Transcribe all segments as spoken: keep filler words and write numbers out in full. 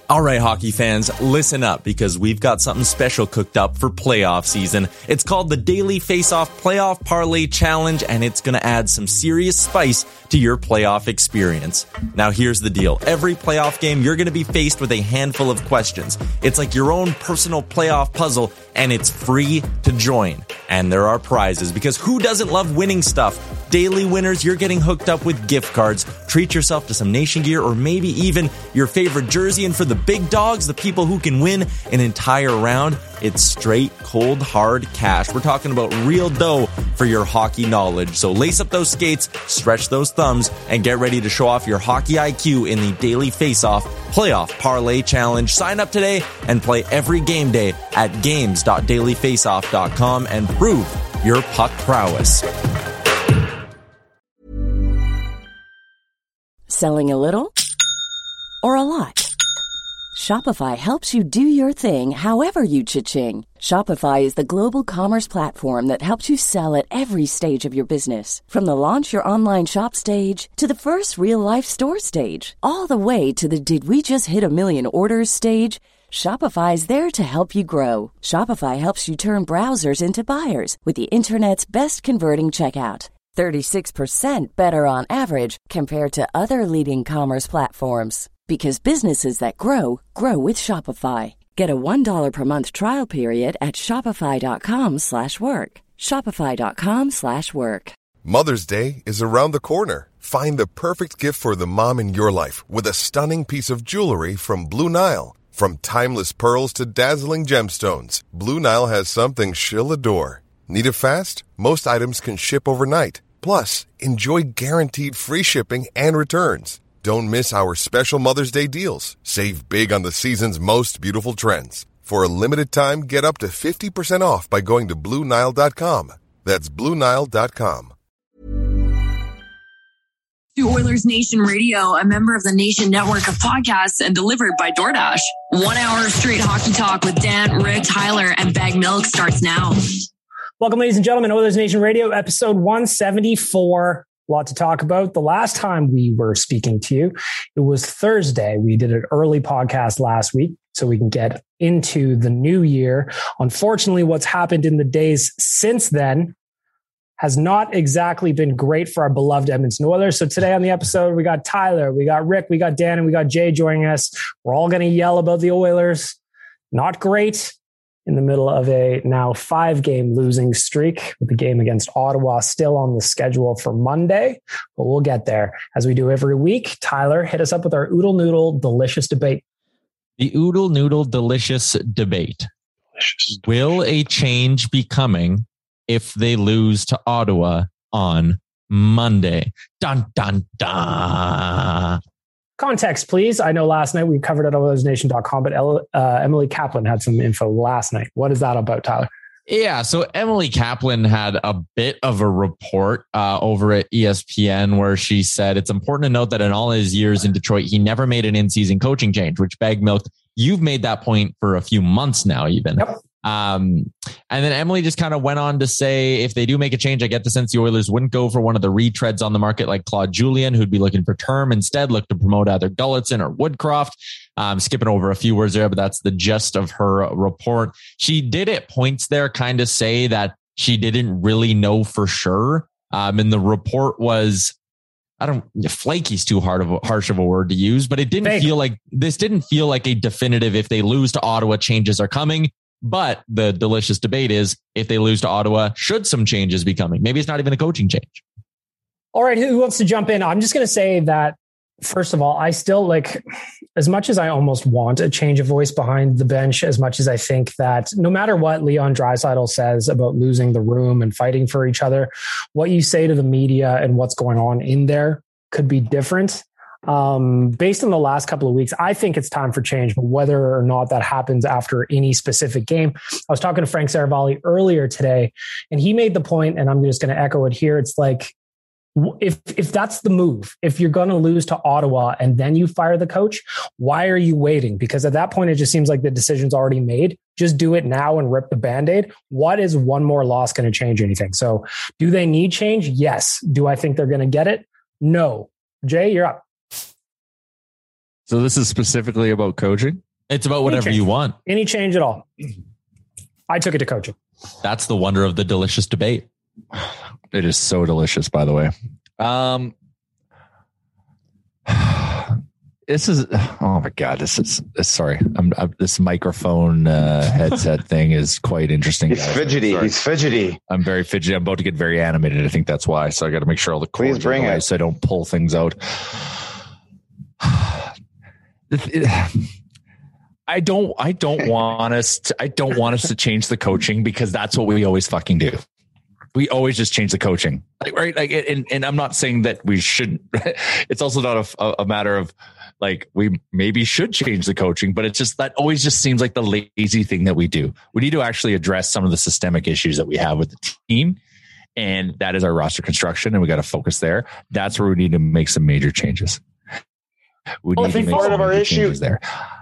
All right, hockey fans, listen up because we've got something special cooked up for playoff season. It's called the Daily Face-Off Playoff Parlay Challenge, and it's going to add some serious spice to your playoff experience. Now, here's the deal. Every playoff game, you're going to be faced with a handful of questions. It's like your own personal playoff puzzle, and it's free to join. And there are prizes, because who doesn't love winning stuff? Daily winners, you're getting hooked up with gift cards. Treat yourself to some Nation gear or maybe even your favorite jersey. And for the big dogs, the people who can win an entire round, it's straight, cold, hard cash. We're talking about real dough for your hockey knowledge. So lace up those skates, stretch those thumbs, and get ready to show off your hockey I Q in the Daily Face-Off Playoff Parlay Challenge. Sign up today and play every game day at games dot daily face off dot com and prove your puck prowess. Selling a little or a lot? Shopify helps you do your thing however you cha-ching. Shopify is the global commerce platform that helps you sell at every stage of your business. From the launch your online shop stage to the first real-life store stage, all the way to the did we just hit a million orders stage. Shopify is there to help you grow. Shopify helps you turn browsers into buyers with the internet's best converting checkout. thirty-six percent better on average compared to other leading commerce platforms. Because businesses that grow, grow with Shopify. Get a one dollar per month trial period at shopify.com slash work. Shopify.com slash work. Mother's Day is around the corner. Find the perfect gift for the mom in your life with a stunning piece of jewelry from Blue Nile. From timeless pearls to dazzling gemstones, Blue Nile has something she'll adore. Need it fast? Most items can ship overnight. Plus, enjoy guaranteed free shipping and returns. Don't miss our special Mother's Day deals. Save big on the season's most beautiful trends. For a limited time, get up to fifty percent off by going to Blue Nile dot com. That's Blue Nile dot com. To Oilers Nation Radio, a member of the Nation network of podcasts and delivered by DoorDash. One hour of straight hockey talk with Dan, Rick, Tyler, and Bag Milk starts now. Welcome, ladies and gentlemen, Oilers Nation Radio, episode one seventy-four. A lot to talk about. The last time we were speaking to you, it was Thursday. We did an early podcast last week so we can get into the new year. Unfortunately, what's happened in the days since then has not exactly been great for our beloved Edmonton Oilers. So today on the episode, we got Tyler, we got Rick, we got Dan, and we got Jay joining us. We're all going to yell about the Oilers. Not great. In the middle of a now five-game losing streak with the game against Ottawa still on the schedule for Monday, but we'll get there. As we do every week, Tyler, hit us up with our Oodle Noodle Delicious Debate. The Oodle Noodle Delicious Debate. Delicious. Will a change be coming if they lose to Ottawa on Monday? Dun, dun, dun. Context, please. I know last night we covered it on oilers nation dot com, but uh, Emily Kaplan had some info last night. What is that about, Tyler? Yeah, so Emily Kaplan had a bit of a report uh, over at E S P N where she said it's important to note that in all his years in Detroit, he never made an in-season coaching change, which Bag Milk, you've made that point for a few months now even. Yep. Um, and then Emily just kind of went on to say, if they do make a change, I get the sense the Oilers wouldn't go for one of the retreads on the market like Claude Julien, who'd be looking for term. Instead, look to promote either Gulletson or Woodcroft. Um, skipping over a few words there, but that's the gist of her report. She did at points there kind of say that she didn't really know for sure. Um, and the report was, I don't, flaky's too hard of a, harsh of a word to use, but it didn't Fake. feel like this didn't feel like a definitive, if they lose to Ottawa, changes are coming. But the delicious debate is, if they lose to Ottawa, should some changes be coming? Maybe it's not even a coaching change. All right. Who wants to jump in? I'm just going to say that, first of all, I still like, as much as I almost want a change of voice behind the bench, as much as I think that no matter what Leon Draisaitl says about losing the room and fighting for each other, what you say to the media and what's going on in there could be different. Um, based on the last couple of weeks, I think it's time for change, but whether or not that happens after any specific game. I was talking to Frank Saravalli earlier today, and he made the point, and I'm just going to echo it here. It's like, if if that's the move, if you're going to lose to Ottawa and then you fire the coach, why are you waiting? Because at that point, it just seems like the decision's already made. Just do it now and rip the Band-Aid. What is one more loss going to change anything? So do they need change? Yes. Do I think they're going to get it? No. Jay, you're up. So this is specifically about coaching? It's about whatever you want. Any change at all. I took it to coaching. That's the wonder of the delicious debate. It is so delicious, by the way. Um, this is, oh my God, this is, sorry. I'm, I'm this microphone uh, headset thing is quite interesting. He's guys. fidgety. He's fidgety. I'm very fidgety. I'm about to get very animated. I think that's why. So I got to make sure all the cords Please bring are away it. so I don't pull things out. I don't, I don't want us to, I don't want us to change the coaching because that's what we always fucking do. We always just change the coaching, like, right? Like, and, and I'm not saying that we shouldn't. It's also not a, a matter of like, we maybe should change the coaching, but it's just that always just seems like the lazy thing that we do. We need to actually address some of the systemic issues that we have with the team. And that is our roster construction. And we got to focus there. That's where we need to make some major changes. We Well, need I think to make part some of our major issue- changes there.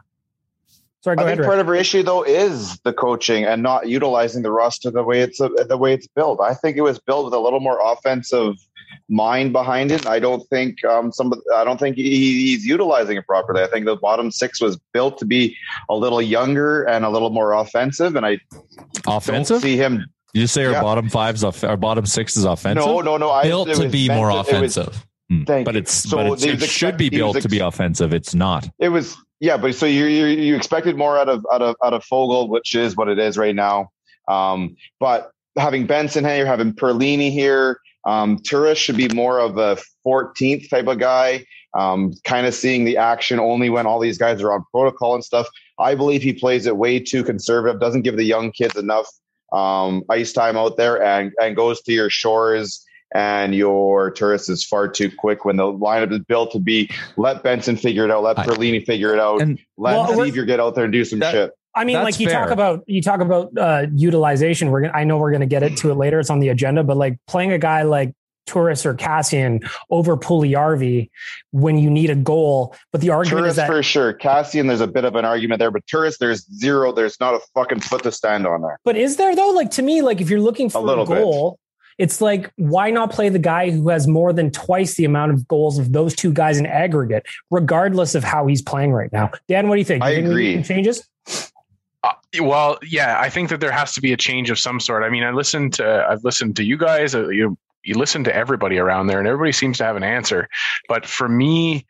Sorry, go I ahead, think Rick. part of our issue though is the coaching and not utilizing the roster the way it's uh, the way it's built. I think it was built with a little more offensive mind behind it. I don't think um, some. Of, I don't think he, he's utilizing it properly. I think the bottom six was built to be a little younger and a little more offensive. And I Offensive? don't see him. You just say our Yeah. bottom five's off, our bottom six is offensive. No, no, no. I, Built it to was be meant more to- it was- offensive. Hmm. Thank but you. it's So but it's, he it was should be expect- he was built to be ex- offensive. It's not. It was yeah, but so you you you expected more out of out of out of Fogle, which is what it is right now. Um, but having Benson here, having Perlini here, um, Turris should be more of a fourteenth type of guy. Um, kind of seeing the action only when all these guys are on protocol and stuff. I believe he plays it way too conservative. Doesn't give the young kids enough um, ice time out there, and and goes to your Shores and your Turris is far too quick when the lineup is built to be let Benson figure it out, let I- Perlini figure it out, And let Well, we're- Seaver get out there and do some That- shit. I mean, That's like you fair. talk about, you talk about uh, utilization. We're gonna, I know we're going to get it to it later. It's on the agenda, but like playing a guy like Turris or Cassian over Puljujarvi when you need a goal. But the argument Turris is that for sure. Cassian, there's a bit of an argument there, but Turris, there's zero. There's not a fucking foot to stand on there. But is there though? Like to me, like if you're looking for a, little bit. goal, it's like why not play the guy who has more than twice the amount of goals of those two guys in aggregate, regardless of how he's playing right now? Dan, what do you think? You I think we need agree. some changes? Uh, well, yeah, I think that there has to be a change of some sort. I mean, I listened to I've listened to you guys. Uh, you you listen to everybody around there, and everybody seems to have an answer. But for me,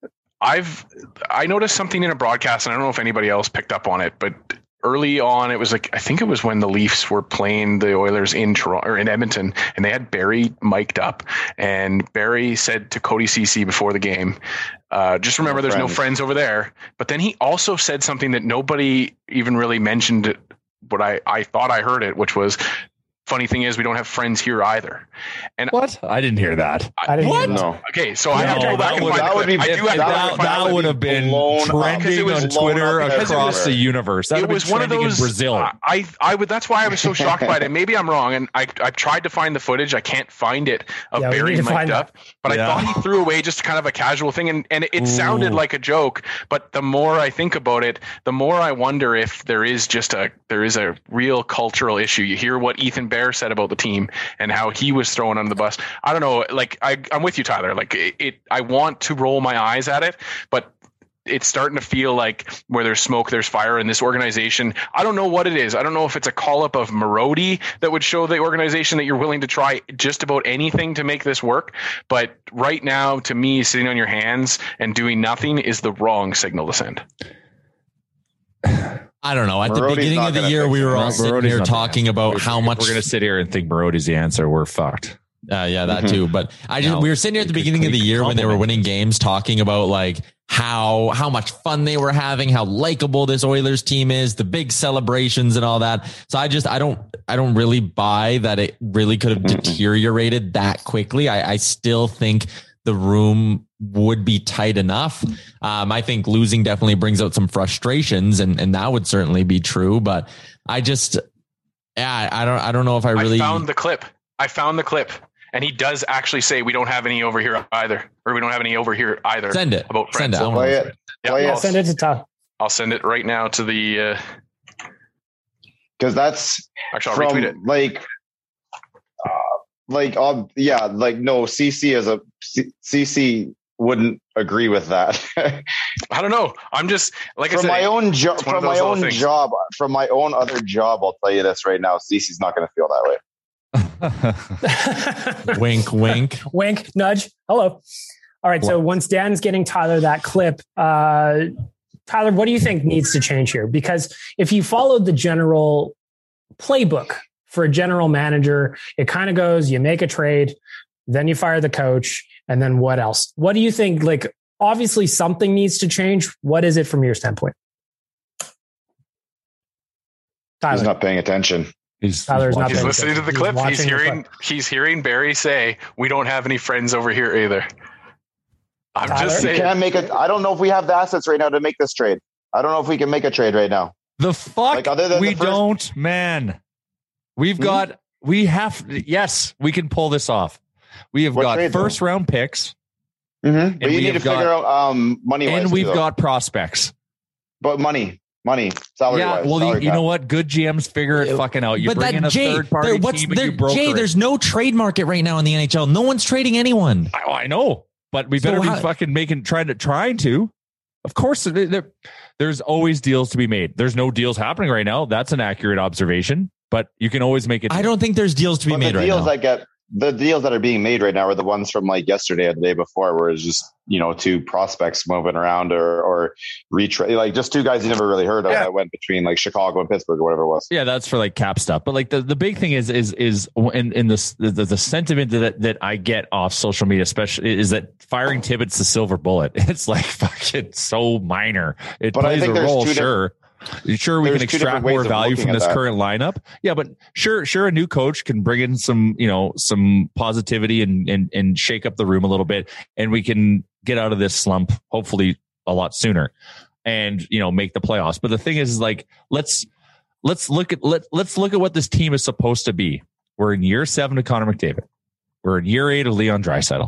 I've I noticed something in a broadcast, and I don't know if anybody else picked up on it, but early on, it was like I think it was when the Leafs were playing the Oilers in Toronto or in Edmonton, and they had Barry mic'd up, and Barry said to Cody Ceci before the game, uh, "Just remember, No there's no friends. friends over there." But then he also said something that nobody even really mentioned. What I I thought I heard it, which was, "Funny thing is, we don't have friends here either." And What? I didn't hear that. I didn't what? hear that. No. Okay, so I have to No, go back that and would- find that the would clip. be- I do have to that go would- back and find that the would clip. have been blown up. Because trending it was on blown Twitter up across everywhere. the universe. That It would have was been one of trending those. in Brazil. I, I would. That's why I was so shocked by it. And maybe I'm wrong. And I, I've tried to find the footage. I can't find it of Yeah, we Barry need to mic'd find up. But Yeah. I thought he threw away just kind of a casual thing, and and it sounded Ooh. like a joke. But the more I think about it, the more I wonder if there is just a there is a real cultural issue. You hear what Ethan Bear said about the team and how he was thrown under the bus. I don't know. Like I, I'm with you, Tyler. Like it, it I want to roll my eyes at it, but it's starting to feel like where there's smoke, there's fire in this organization. I don't know what it is. I don't know if it's a call up of Marody that would show the organization that you're willing to try just about anything to make this work. But right now, to me, sitting on your hands and doing nothing is the wrong signal to send. I don't know. At the Marody's beginning not of the gonna year, fix we it. were all Marody's sitting not here the talking answer. about If- how if much we're going to sit here and think Marody's the answer, we're fucked. Uh, yeah, that Mhm. too. But I just No, we were sitting here at the you could- beginning of the you could year when they were compliment winning it. games, talking about like how how much fun they were having, how likable this Oilers team is, the big celebrations and all that. So I just I don't I don't really buy that it really could have Mhm. deteriorated that quickly. I, I still think the room would be tight enough. Um, I think losing definitely brings out some frustrations, and and that would certainly be true. But I just yeah I don't I don't know if I really I found the clip. I found the clip. And he does actually say we don't have any over here either, or we don't have any over here either. send it. About Send friends. it. I wanna Play listen. it. Yeah, Play I'll, it. Send it to Todd. I'll send it right now to the. Uh, Because that's actually, I'll from retweet it. like, uh, like, um, yeah, like no, C C as a C C wouldn't agree with that. I don't know. I'm just like from I said, my own job. From my own things. job. From my own other job, I'll tell you this right now. Cece's not going to feel that way. Wink, wink, wink, nudge. Hello. All right. So once Dan's getting Tyler that clip, uh, Tyler, what do you think needs to change here? Because if you followed the general playbook for a general manager, it kind of goes, you make a trade, then you fire the coach, and then what else? What do you think? Like, obviously something needs to change. What is it from your standpoint? Tyler. He's not paying attention. He's, Tyler's not he's listening attention. to the clip. He's, he's hearing. Clip. He's hearing Barry say, "We don't have any friends over here either." I'm Tyler? just saying. We can't make it. I don't know if we have the assets right now to make this trade. I don't know if we can make a trade right now. The fuck? Like, other than we the first- don't, man. We've Hmm? got, we have, yes, we can pull this off. We have What got trade, first round picks. Mm-hmm. But we you need to have got- figure out um, money wise. And we've got prospects. but money, money, salary Yeah, wise. well, you, salary you cap. know what? Good G Ms figure it fucking out. You but bring in that a Jay, third party there, what's team and there, you broker Jay? it. There's no trade market right now in the N H L. No one's trading anyone. I, I know, but we So better how- be fucking making trying to trying to. Of course, there, there- there's always deals to be made. There's no deals happening right now. That's an accurate observation, but you can always make it. I don't think there's deals to be But made the right deals now. that get the deals that are being made right now are the ones from like yesterday or the day before, where it's just, you know, two prospects moving around or or retrade, like just two guys you never really heard of Yeah. that went between like Chicago and Pittsburgh or whatever it was. Yeah, that's for like cap stuff. But like the, the big thing is is is in in this the, the sentiment that that I get off social media, especially, is that firing Tippett's the silver bullet. It's like fucking so minor. It But I plays think a there's role, two sure. Sure, we there's can two extract different ways more of value looking from at this that. current lineup. Yeah, but sure, sure, a new coach can bring in some, you know, some positivity and and and shake up the room a little bit, and we can get out of this slump hopefully a lot sooner, and you know, make the playoffs. But the thing is, is like let's let's look at let let's look at what this team is supposed to be. We're in year seven of Connor McDavid. We're in year eight of Leon Draisaitl,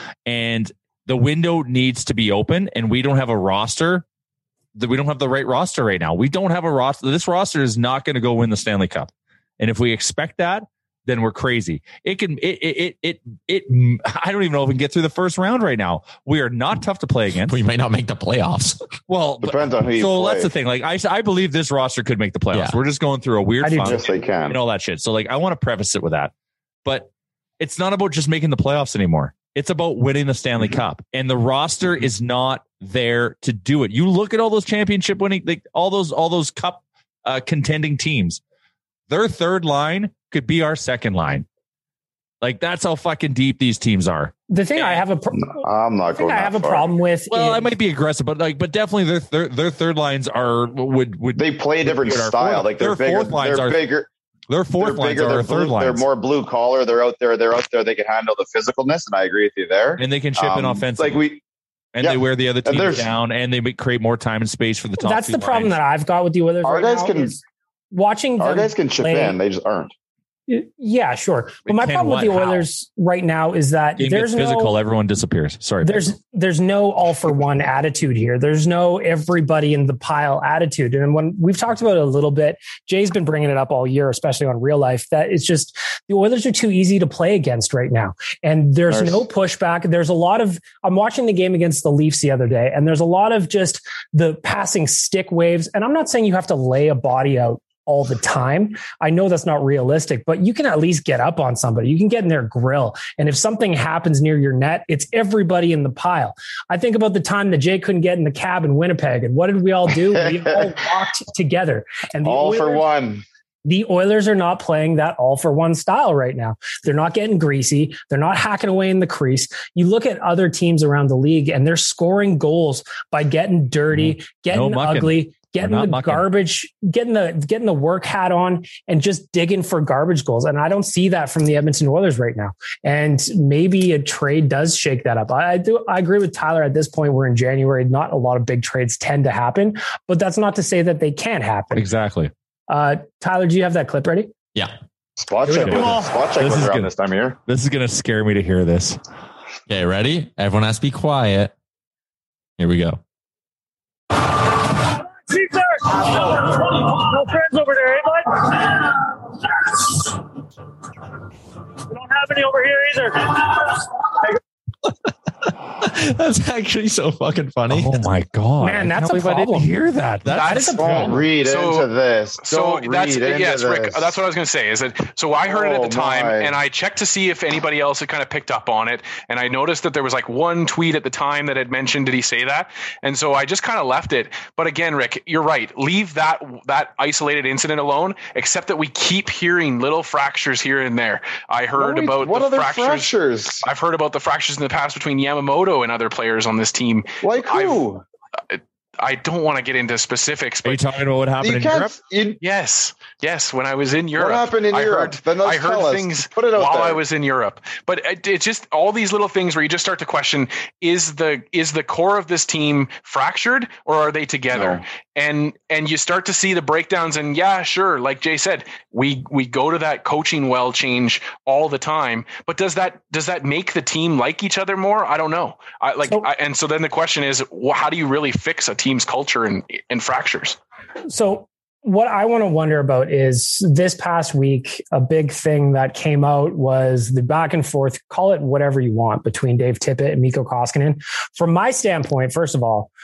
and the window needs to be open, and we don't have a roster. That we don't have the right roster right now. We don't have a roster. This roster is not going to go win the Stanley Cup. And if we expect that, then we're crazy. It can, it, it, it, it, it, I don't even know if we can get through the first round right now. We are not tough to play against. We might not make the playoffs. Well, Depends on who you so play. that's the thing. Like I, I believe this roster could make the playoffs. Yeah. We're just going through a weird I do funk Yes, they can. and all that shit. So like, I want to preface it with that, but it's not about just making the playoffs anymore. It's about winning the Stanley Cup, and the roster is not there to do it. You look at all those championship winning, like all those, all those cup uh, contending teams, their third line could be our second line. Like that's how fucking deep these teams are. The thing I have a pro- I'm not the thing going I that have a far. problem with. Well, is, I might be aggressive, but like, but definitely their their, their third lines are would would They play a different would our style. fourth- like they're their bigger. fourth lines They're are bigger. their fourth they're lines bigger. are They're, our third blue, they're lines, more blue collar. They're out there. They're out there. They can handle the physicalness, and I agree with you there. and they can chip in Um, offensively. Like we, and yeah. they wear the other And team there's- down, and they make, create more time and space for the top. that's two the problem lines. that I've got with the Oilers Our right guys now can- is watching our them guys can chip play- in. They just aren't. Yeah, sure. But They my can problem with the what? How? Oilers right now is that Game there's gets physical, no everyone disappears. Sorry, there's there's no all for one attitude here. There's no everybody in the pile attitude. And when we've talked about it a little bit, Jay's been bringing it up all year, especially on Real Life, that it's just the Oilers are too easy to play against right now. And there's There's- no pushback. There's a lot of, I'm watching the game against the Leafs the other day, and there's a lot of just the passing stick waves. And I'm not saying you have to lay a body out all the time. I know that's not realistic, but you can at least get up on somebody. You can get in their grill. And if something happens near your net, it's everybody in the pile. I think about the time that Jay couldn't get in the cab in Winnipeg. And what did we all do? We all walked together. And the All for Oilers- one. The Oilers are not playing that all for one style right now. They're not getting greasy. They're not hacking away in the crease. You look at other teams around the league and they're scoring goals by getting dirty, getting No mucking. ugly, getting We're not the mucking. garbage, getting the getting the work hat on, and just digging for garbage goals. And I don't see that from the Edmonton Oilers right now. And maybe a trade does shake that up. I, I do. I agree with Tyler. At this point, we're in January. Not a lot of big trades tend to happen, but that's not to say that they can't happen. exactly. Uh, Tyler, do you have that clip ready? Yeah. Spot Here we check. go. Was, spot check This was is around good. this time of year. This is gonna scare me to hear this. Okay, ready? Everyone has to be quiet. Here we go. Caesar! No friends over there, eh, bud? We don't have any over here either. That's actually so fucking funny. Oh my god, man, that's I a problem. I didn't hear that. That's, that is a Don't problem. read So- into this. So Don't that's read into yes, this. Rick. That's what I was going to say. Is that so? I heard it at Oh, the time, my. and I checked to see if anybody else had kind of picked up on it. And I noticed that there was like one tweet at the time that had mentioned, "Did he say that?" And so I just kind of left it. But again, Rick, you're right. Leave that that isolated incident alone. Except that we keep hearing little fractures here and there. I heard What, about what the other fractures. fractures? I've heard about the fractures in the past between Yamamoto and other players on this team. Like who? I don't want to get into specifics, Are you but talking about what happened You in Europe? can't. You, yes, yes. When I was in Europe, what happened in I Europe? heard, Then let's I heard tell us. things Put it out while there. I was in Europe. But it, it's just all these little things where you just start to question: is the is the core of this team fractured, or are they together? No. And and you start to see the breakdowns. And yeah, sure, like Jay said, we we go to that coaching well change all the time. But does that does that make the team like each other more? I don't know. I like, So- I, and so then the question is, well, how do you really fix a team's culture and and fractures? So what I want to wonder about is this past week, a big thing that came out was the back and forth, call it whatever you want, between Dave Tippett and Mikko Koskinen. From my standpoint, first of all,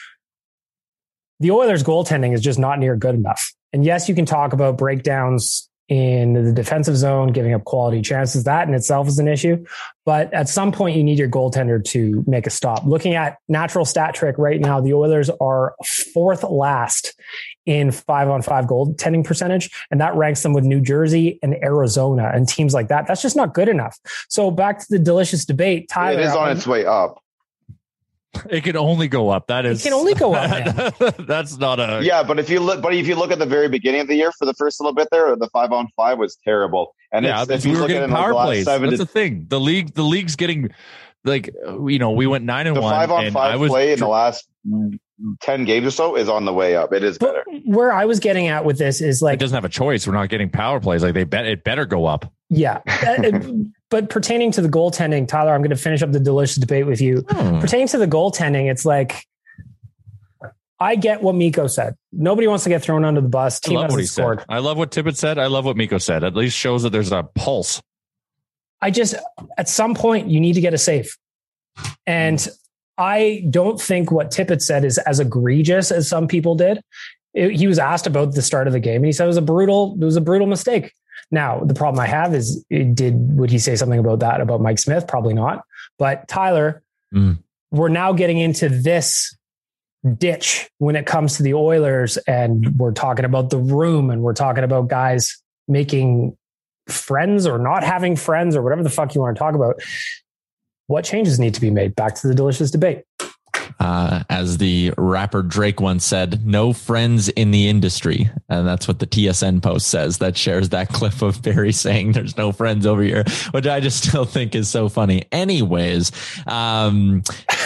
the Oilers goaltending is just not near good enough. And yes, you can talk about breakdowns in the defensive zone, giving up quality chances. That in itself is an issue. But at some point, you need your goaltender to make a stop. Looking at natural stat trick right now, the Oilers are fourth last in five on five goaltending percentage. And that ranks them with New Jersey and Arizona and teams like that. That's just not good enough. So back to the delicious debate, Tyler. It is on its way up. It can only go up. That is. It can only go up, man. That's not a. Yeah, but if you look, but if you look at the very beginning of the year, for the first little bit there, the five on five was terrible. And Yeah, it's, if because you we were look at it getting in like power the last plays. seven That's to the thing. The league, the league's getting like you know we went nine and the one. five on and I five was play in the last ten games or so is on the way up. It is But better. where I was getting at with this is It like, doesn't have a choice. We're not getting power plays. Like they bet it better go up. yeah. Uh, But pertaining to the goaltending, Tyler, I'm going to finish up the delicious debate with you. Hmm. Pertaining to the goaltending, it's like, I get what Mikko said. Nobody wants to get thrown under the bus. I Team love what hasn't he scored. said. I love what Tippett said. I love what Mikko said. At least shows that there's a pulse. I just, at some point, you need to get a save. And I don't think what Tippett said is as egregious as some people did. It- he was asked about the start of the game, and he said it was a brutal, it was a brutal mistake. Now, the problem I have is, it did would he say something about that about Mike Smith? Probably not. But Tyler, Mm. we're now getting into this ditch when it comes to the Oilers, and we're talking about the room, and we're talking about guys making friends or not having friends or whatever the fuck you want to talk about. What changes need to be made? Back to the delicious debate. Uh, as the rapper Drake once said, no friends in the industry. And that's what the T S N post says, that shares that clip of Barry saying there's no friends over here, which I just still think is so funny. Anyways, um,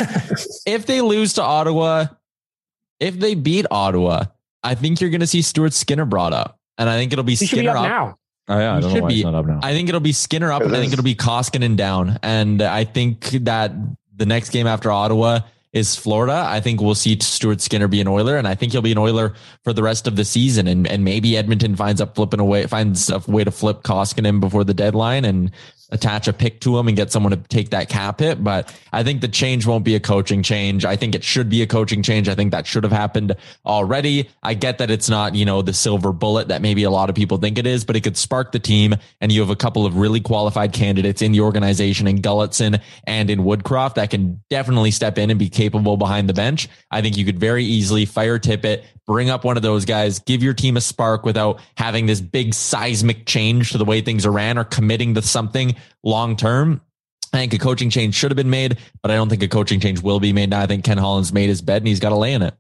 if they lose to Ottawa, if they beat Ottawa, I think you're going to see Stuart Skinner brought up. And I think it'll be He should Skinner be up up. now. Oh yeah, I He don't know should why be. it's not up now. I think it'll be Skinner up, and I think it'll be Koskinen down. And I think that the next game after Ottawa is Florida. I think we'll see Stuart Skinner be an Oiler, and I think he'll be an Oiler for the rest of the season. And and maybe Edmonton finds up flipping away, finds a way to flip Koskinen before the deadline and attach a pick to him and get someone to take that cap hit. But I think the change won't be a coaching change. I think it should be a coaching change. I think that should have happened already. I get that it's not, you know, the silver bullet that maybe a lot of people think it is, but it could spark the team. And you have a couple of really qualified candidates in the organization in Gulletson and in Woodcroft that can definitely step in and be capable behind the bench. I think you could very easily fire Tippett, bring up one of those guys, give your team a spark without having this big seismic change to the way things are ran or committing to something long term. I think a coaching change should have been made, but I don't think a coaching change will be made now. I think Ken Holland's made his bed and he's got to lay in it.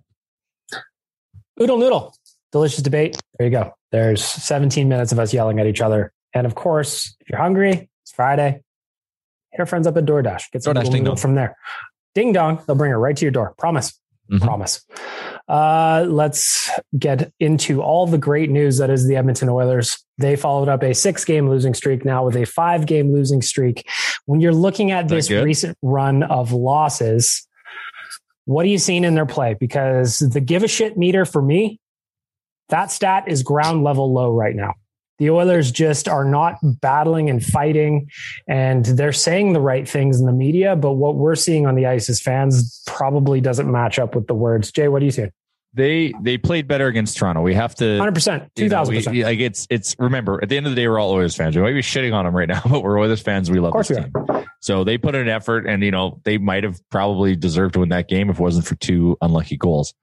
Oodle noodle. Delicious debate. There you go. There's seventeen minutes of us yelling at each other. And of course, if you're hungry, it's Friday. Hit our friends up at DoorDash. Get some DoorDash Oodle ding noodle dong. from there. Ding dong. They'll bring it right to your door. Promise. Mhm. Promise. Uh, let's get into all the great news that is the Edmonton Oilers. They followed up a six game losing streak now with a five game losing streak. When you're looking at that this good? recent run of losses, what are you seeing in their play? Because the give a shit meter for me, that stat is ground level low right now. The Oilers just are not battling and fighting, and they're saying the right things in the media, but what we're seeing on the ice as fans probably doesn't match up with the words. Jay, what do you see? They they played better against Toronto. We have to one hundred percent, two thousand percent. Like it's it's remember at the end of the day we're all Oilers fans. We might be shitting on them right now, but we're Oilers fans. We love this team. So they put in an effort, and you know they might have probably deserved to win that game if it wasn't for two unlucky goals.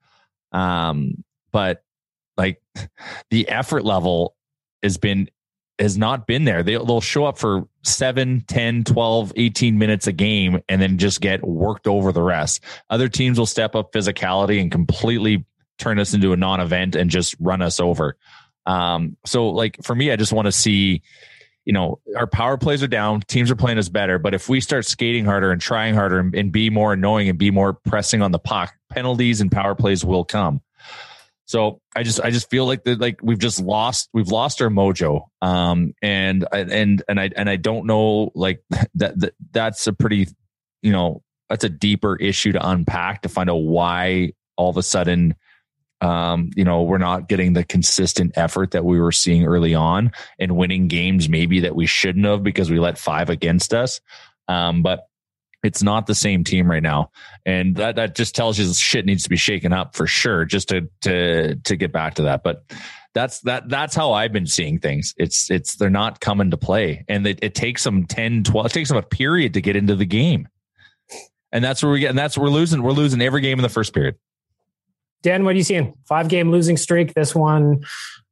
Um, but like the effort level has been has not been there. They, they'll show up for seven, ten, twelve, eighteen minutes a game and then just get worked over the rest. Other teams will step up physicality and completely turn us into a non-event and just run us over. Um, so like for me, I just want to see, you know, our power plays are down. Teams are playing us better. But if we start skating harder and trying harder and, and be more annoying and be more pressing on the puck, penalties and power plays will come. So I just, I just feel like that, like we've just lost, we've lost our mojo. Um, and, and, and I, and I don't know, like that, that that's a pretty, you know, that's a deeper issue to unpack to find out why all of a sudden, um, you know, we're not getting the consistent effort that we were seeing early on and winning games maybe that we shouldn't have because we let five against us. Um, but it's not the same team right now. And that, that just tells you shit needs to be shaken up for sure, just to, to, to get back to that. But that's, that, that's how I've been seeing things. It's, it's, they're not coming to play, and it, it takes them ten, twelve, it takes them a period to get into the game. And that's where we get, and that's, we're losing, we're losing every game in the first period. Dan, what are you seeing? Five game losing streak. This one,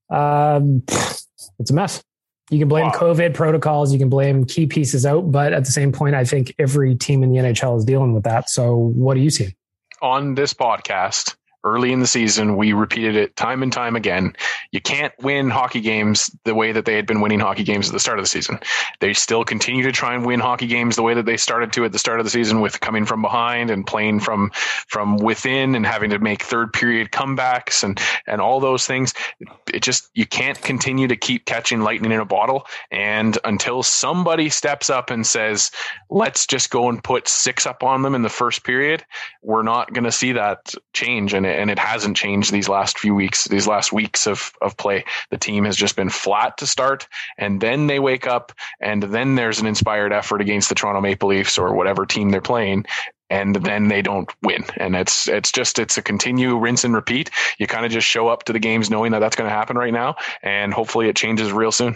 um, it's a mess. You can blame wow. COVID protocols. You can blame key pieces out. But at the same point, I think every team in the N H L is dealing with that. So what do you see? On this podcast, early in the season, we repeated it time and time again. You can't win hockey games the way that they had been winning hockey games at the start of the season. They still continue to try and win hockey games the way that they started to at the start of the season, with coming from behind and playing from from within and having to make third period comebacks and and all those things. It just, you can't continue to keep catching lightning in a bottle. And until somebody steps up and says, let's just go and put six up on them in the first period, we're not going to see that change. And it, and it hasn't changed these last few weeks, these last weeks of, of play. The team has just been flat to start, and then they wake up, and then there's an inspired effort against the Toronto Maple Leafs or whatever team they're playing, and then they don't win. And it's it's just, it's a continue rinse and repeat. You kind of just show up to the games knowing that that's going to happen right now, and hopefully it changes real soon.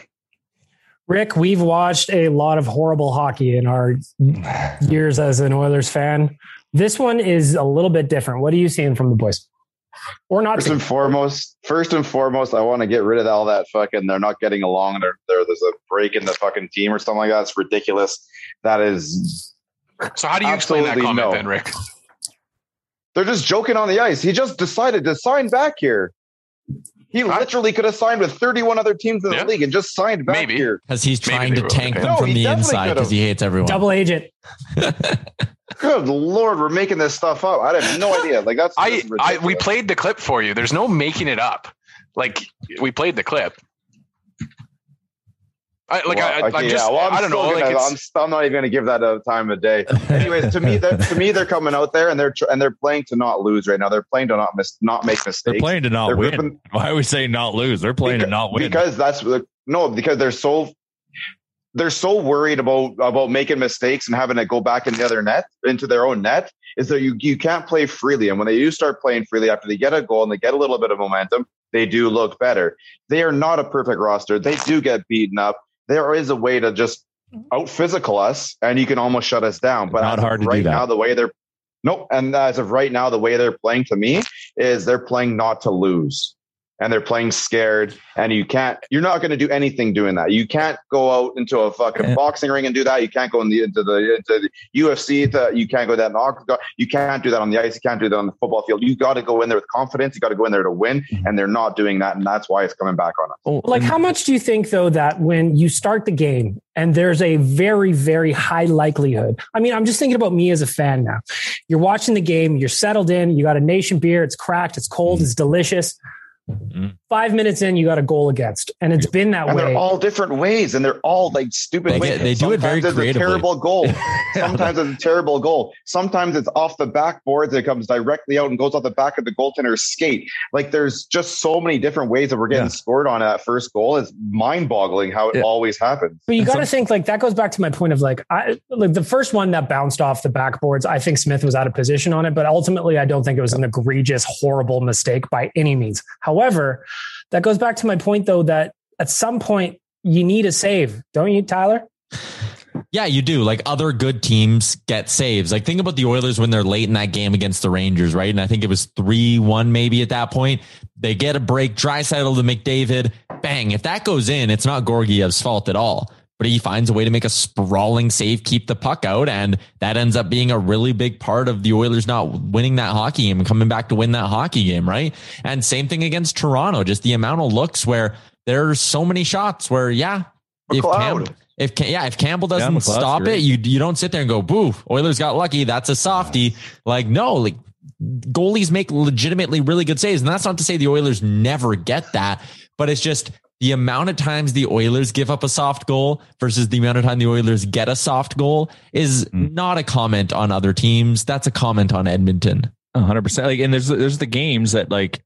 Rick, we've watched a lot of horrible hockey in our years as an Oilers fan. This one is a little bit different. What are you seeing from the boys? Or not? First and foremost, first and foremost, I want to get rid of all that fucking, they're not getting along. They're, they're, there's a break in the fucking team or something like that. It's ridiculous. That is. So how do you explain that comment no. then, Rick? They're just joking on the ice. He just decided to sign back here. He literally could have signed with thirty-one other teams in the yeah. league and just signed back Maybe. here. Because he's trying to tank them no, from the inside because he hates everyone. Double agent. Good Lord, we're making this stuff up. I have no idea. Like that's I, I we played the clip for you. There's no making it up. Like we played the clip. I, like well, I, okay, I'm just, yeah. well, I'm I don't know. Like gonna, I'm, I'm not even going to give that a time of day. Anyways, to me, to me, they're coming out there and they're and they're playing to not lose right now. They're playing to not miss, not make mistakes. They're playing to not they're win. Ripping, Why are we saying not lose? They're playing because, to not win because that's no because they're so they're so worried about about making mistakes and having to go back in the other net into their own net. Is that you you can't play freely, and when they do start playing freely after they get a goal and they get a little bit of momentum, they do look better. They are not a perfect roster. They do get beaten up. There is a way to just out physical us, and you can almost shut us down. But not hard to right do that. now, the way they're nope. And as of right now, the way they're playing to me is they're playing not to lose, and they're playing scared. And you can't. You're not going to do anything doing that. You can't go out into a fucking yeah. boxing ring and do that. You can't go in the, into the into the U F C. To, you can't go that in the octagon. You can't do that on the ice. You can't do that on the football field. You got to go in there with confidence. You got to go in there to win, mm-hmm. and they're not doing that, and that's why it's coming back on us. Oh, like, how much do you think though that when you start the game and there's a very, very high likelihood? I mean, I'm just thinking about me as a fan now. You're watching the game. You're settled in. You got a Nation beer. It's cracked. It's cold. Mm-hmm. It's delicious. Mm. Five minutes in, you got a goal against, and it's been that and way. They're all different ways, and they're all like stupid they ways. Get, they do Sometimes it very it's creatively. a terrible goal. Sometimes it's a terrible goal. Sometimes it's off the backboards. It comes directly out and goes off the back of the goaltender's skate. Like there's just so many different ways that we're getting yeah. scored on that first goal. It's mind-boggling how it yeah. always happens. But you got to think like that goes back to my point of like, I like the first one that bounced off the backboards. I think Smith was out of position on it, but ultimately I don't think it was an egregious, horrible mistake by any means. However, that goes back to my point though, that at some point you need a save, don't you, Tyler? Yeah, you do. Like other good teams get saves. Like think about the Oilers when they're late in that game against the Rangers, right? And I think it was three one maybe at that point. They get a break, Draisaitl to McDavid. Bang. If that goes in, it's not Georgiev's fault at all. But he finds a way to make a sprawling save, keep the puck out. And that ends up being a really big part of the Oilers not winning that hockey game and coming back to win that hockey game, right? And same thing against Toronto. Just the amount of looks where there's so many shots where, yeah, if Cam, if yeah, if Campbell doesn't yeah, stop great. it, you you don't sit there and go, boo, Oilers got lucky. That's a softie. Like, no, like goalies make legitimately really good saves. And that's not to say the Oilers never get that, but it's just the amount of times the Oilers give up a soft goal versus the amount of time the Oilers get a soft goal is mm. not a comment on other teams. That's a comment on Edmonton. one hundred percent. Like, and there's there's the games that like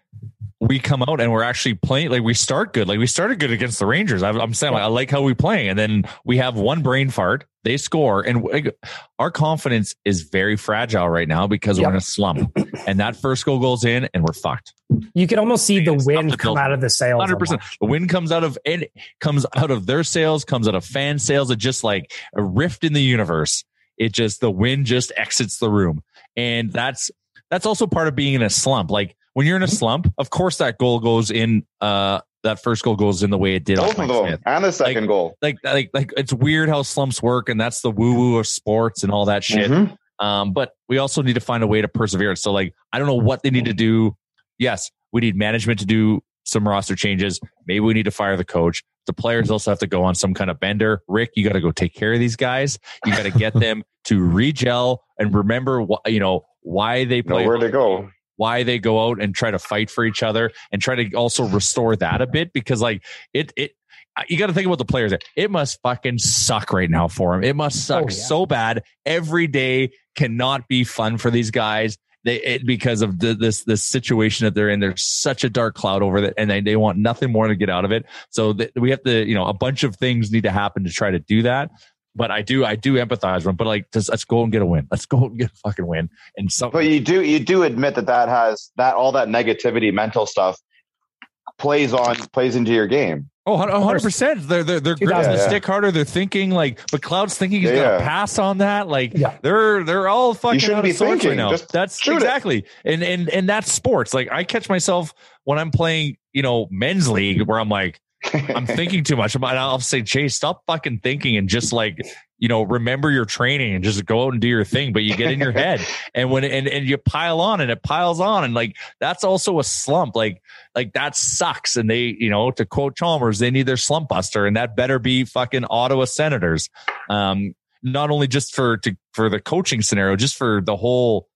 we come out and we're actually playing, like we start good. Like we started good against the Rangers. I, I'm saying like, I like how we playing. And then we have one brain fart, they score. And like, our confidence is very fragile right now because yep. we're in a slump. And that first goal goes in and we're fucked. You can almost see the wind come out of the sails. one hundred percent. The wind comes out of it, comes out of their sails, comes out of fan sails. It's just like a rift in the universe. It just, the wind just exits the room. And that's, that's also part of being in a slump. Like when you're in a slump, of course that goal goes in, uh, that first goal goes in the way it did. Both of them, and the second like, goal. Like, like, like it's weird how slumps work, and that's the woo woo of sports and all that shit. Mm-hmm. Um, but we also need to find a way to persevere. So like, I don't know what they need to do. Yes, we need management to do some roster changes. Maybe we need to fire the coach. The players also have to go on some kind of bender. Rick, you got to go take care of these guys. You got to get them to re-gel and remember what, you know, why they play. Know where to go. Why they go out and try to fight for each other and try to also restore that a bit, because like it, it, you got to think about the players. It must fucking suck right now for them. It must suck oh, yeah. so bad. Every day cannot be fun for these guys. They, it, because of the, this, this situation that they're in, there's such a dark cloud over it, and they, they want nothing more to get out of it. So th- we have to, you know, a bunch of things need to happen to try to do that. But I do, I do empathize with them. But like, just, let's go and get a win. Let's go and get a fucking win. And so, but you do, you do admit that that has that all that negativity, mental stuff plays on, plays into your game. Oh, one hundred percent. They're they're they're gripping yeah, the yeah. stick harder. They're thinking like, but Cloud's thinking he's yeah, gonna yeah. pass on that. Like yeah. they're they're all fucking out of sorts right now. Just that's exactly, it. and and and that's sports. Like I catch myself when I'm playing, you know, men's league, where I'm like, I'm thinking too much about it. I'll say, Chase, stop fucking thinking and just like, you know, remember your training and just go out and do your thing. But you get in your head, and when and, and you pile on and it piles on, and like that's also a slump. Like like that sucks. And they, you know, to quote Chalmers, they need their slump buster, and that better be fucking Ottawa Senators. Um, not only just for to for the coaching scenario, just for the whole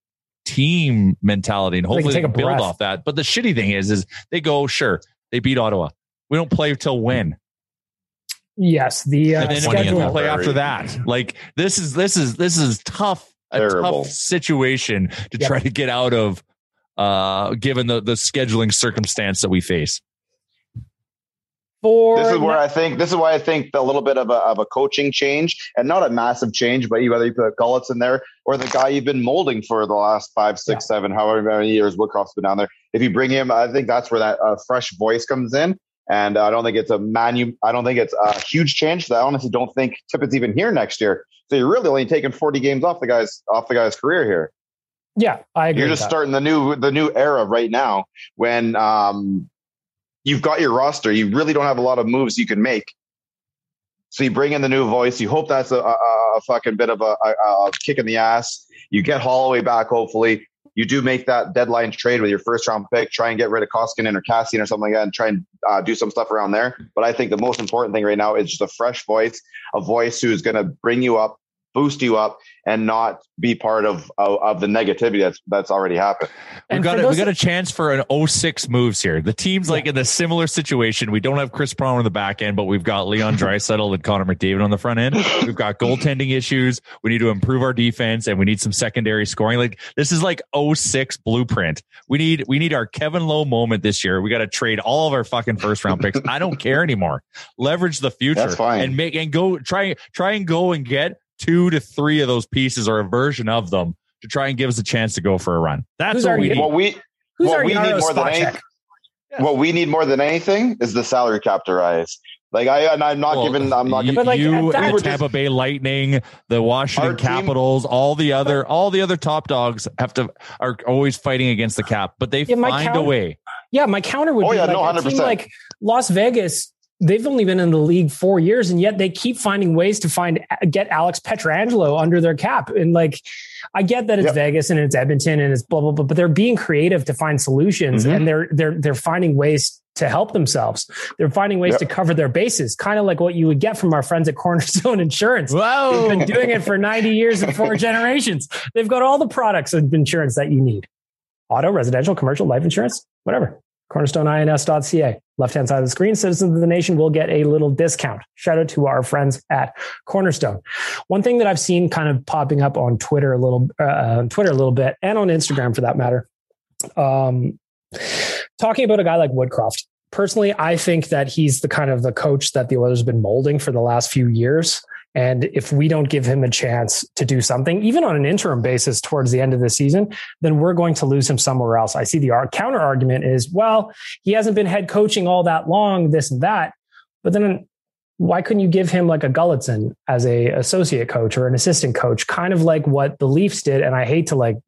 team mentality, and hopefully they can build breath. off that. But the shitty thing is, is they go, sure, they beat Ottawa. We don't play till when? Yes, the uh, and then schedule. We play after that. Like this is this is this is tough, a Terrible. tough situation to yep. try to get out of, uh, given the the scheduling circumstance that we face. For this is where I think this is why I think a little bit of a of a coaching change, and not a massive change, but you whether you put Gullitz in there or the guy you've been molding for the last five, six, yeah. seven, however many years Woodcroft's been down there. If you bring him, I think that's where that uh, fresh voice comes in. And uh, I don't think it's a manu. I don't think it's a huge change. I honestly don't think Tippett's even here next year. So you're really only taking forty games off the guy's off the guy's career here. Yeah, I agree. You're just starting the new the new era right now when um, you've got your roster. You really don't have a lot of moves you can make. So you bring in the new voice. You hope that's a, a, a fucking bit of a, a, a kick in the ass. You get Holloway back, hopefully. You do make that deadline trade with your first round pick, try and get rid of Koskinen or Cassian or something like that, and try and uh, do some stuff around there. But I think the most important thing right now is just a fresh voice, a voice who's going to bring you up, boost you up and not be part of of, of the negativity that's that's already happened. We got a, we got a chance for an oh six moves here. The team's yeah. like in a similar situation. We don't have Chris Pronger on the back end, but we've got Leon Draisaitl and Connor McDavid on the front end. We've got goaltending issues. We need to improve our defense, and we need some secondary scoring. Like this is like oh six blueprint. We need we need our Kevin Lowe moment this year. We got to trade all of our fucking first round picks. I don't care anymore. Leverage the future That's fine. and make and go try try and go and get two to three of those pieces or a version of them to try and give us a chance to go for a run. That's Who's what our, we need. What we Who's what our we need more than anything. Yeah. What we need more than anything is the salary cap to rise. Like I, and I'm not well, giving. I'm not you, giving. like, you, we the were Tampa Bay Lightning, the Washington team, Capitals, all the other, all the other top dogs have to are always fighting against the cap, but they yeah, find counter, a way. Yeah, my counter would oh, be yeah, like, no, one hundred a team percent. like Las Vegas. They've only been in the league four years, and yet they keep finding ways to find get Alex Pietrangelo under their cap. And like, I get that it's yep. Vegas and it's Edmonton and it's blah blah blah, but they're being creative to find solutions, mm-hmm. and they're they're they're finding ways to help themselves. They're finding ways yep. to cover their bases, kind of like what you would get from our friends at Cornerstone Insurance. Whoa. They've been doing it for ninety years and four generations. They've got all the products of insurance that you need: auto, residential, commercial, life insurance, whatever. cornerstone ins dot c a. Left-hand side of the screen, citizens of the nation will get a little discount. Shout out to our friends at Cornerstone. One thing that I've seen kind of popping up on Twitter a little, uh, Twitter a little bit, and on Instagram for that matter, um, talking about a guy like Woodcroft. Personally, I think that he's the kind of the coach that the Oilers have been molding for the last few years. And if we don't give him a chance to do something, even on an interim basis towards the end of the season, then we're going to lose him somewhere else. I see the counter argument is, well, he hasn't been head coaching all that long, this and that. But then why couldn't you give him like a Gulletson as a associate coach or an assistant coach, kind of like what the Leafs did? And I hate to like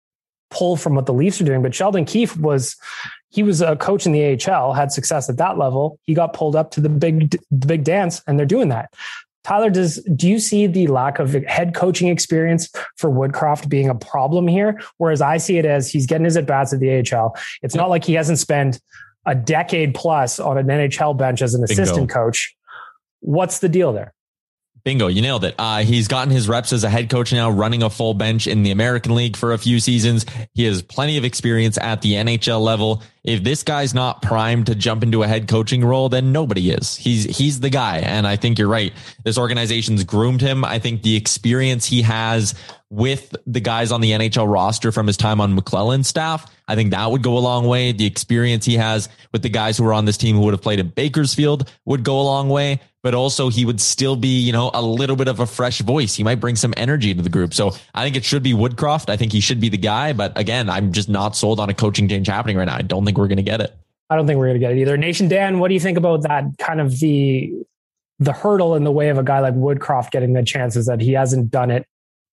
pull from what the Leafs are doing, but Sheldon Keefe was, he was a coach in the A H L, had success at that level. He got pulled up to the big, the big dance, and they're doing that. Tyler, does do you see the lack of head coaching experience for Woodcroft being a problem here? Whereas I see it as he's getting his at-bats at the A H L. It's not like he hasn't spent a decade plus on an N H L bench as an Bingo. assistant coach. What's the deal there? Bingo, you nailed it. Uh, he's gotten his reps as a head coach now, running a full bench in the American League for a few seasons. He has plenty of experience at the N H L level. If this guy's not primed to jump into a head coaching role, then nobody is. He's he's the guy. And I think you're right. This organization's groomed him. I think the experience he has with the guys on the N H L roster from his time on McClellan's staff, I think that would go a long way. The experience he has with the guys who are on this team who would have played in Bakersfield would go a long way. But also he would still be, you know, a little bit of a fresh voice. He might bring some energy to the group. So I think it should be Woodcroft. I think he should be the guy. But again, I'm just not sold on a coaching change happening right now. I don't think we're going to get it. I don't think we're going to get it either. Nation Dan, what do you think about that kind of the the hurdle in the way of a guy like Woodcroft getting the chances that he hasn't done it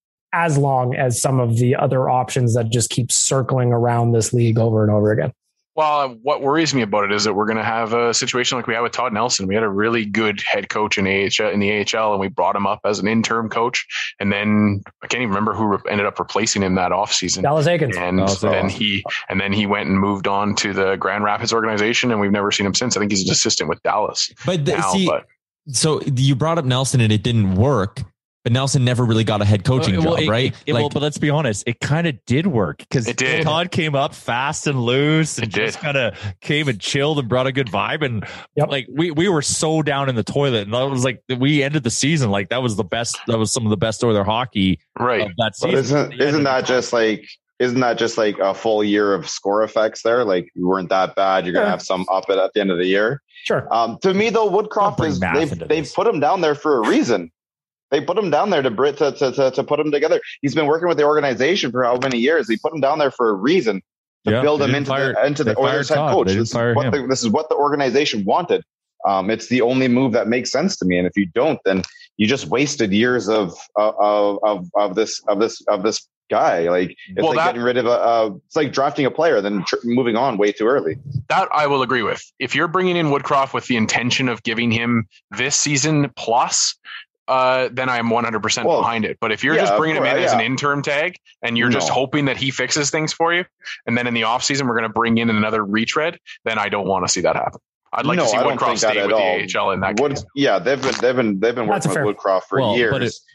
as long as some of the other options that just keep circling around this league over and over again? Well, what worries me about it is that we're going to have a situation like we had with Todd Nelson. We had a really good head coach in, A H L, in the A H L, and we brought him up as an interim coach. And then I can't even remember who ended up replacing him that offseason. Dallas Eakins. And Dallas then Eakins. he and then he went and moved on to the Grand Rapids organization, and we've never seen him since. I think he's an assistant with Dallas. But the, now, see, but. so you brought up Nelson and it didn't work. But Nelson never really got a head coaching well, job, it, right? It, like, well, but let's be honest, it kind of did work because Todd came up fast and loose and it just did. kind of came and chilled and brought a good vibe. And yep. like we we were so down in the toilet, and that was like we ended the season like that was the best. That was some of the best Oiler hockey right. of that season. But isn't isn't that just like isn't that just like a full year of score effects there? Like you weren't that bad. You're gonna yeah. have some up it at the end of the year. Sure. Um, to me though, Woodcroft is they've they've put him down there for a reason. They put him down there to, to to to to put him together. He's been working with the organization for how many years? They put him down there for a reason to yeah, build him into fire, the into the Oilers head coach. This is, what the, this is what the organization wanted. Um, it's the only move that makes sense to me. And if you don't, then you just wasted years of of of of this of this of this guy. Like it's well, like that, getting rid of a. Uh, it's like drafting a player then tr- moving on way too early. That I will agree with. If you're bringing in Woodcroft with the intention of giving him this season plus. Uh, then I'm one hundred percent well, behind it. But if you're yeah, just bringing him in yeah. as an interim tag and you're no. just hoping that he fixes things for you, and then in the offseason we're going to bring in another retread, then I don't want to see that happen. I'd like no, to see Woodcroft stay with all. the A H L in that Wood, case. Yeah, they've been they've been they've been working with Woodcroft for well, years. But it,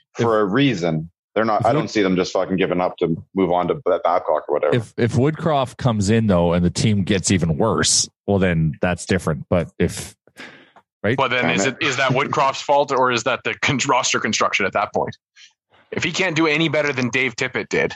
for if, a reason. They're not. I don't see them just fucking giving up to move on to Babcock or whatever. If if Woodcroft comes in though, and the team gets even worse, well then that's different. But if right, but then is it is that Woodcroft's fault or is that the con- roster construction at that point? If he can't do any better than Dave Tippett did,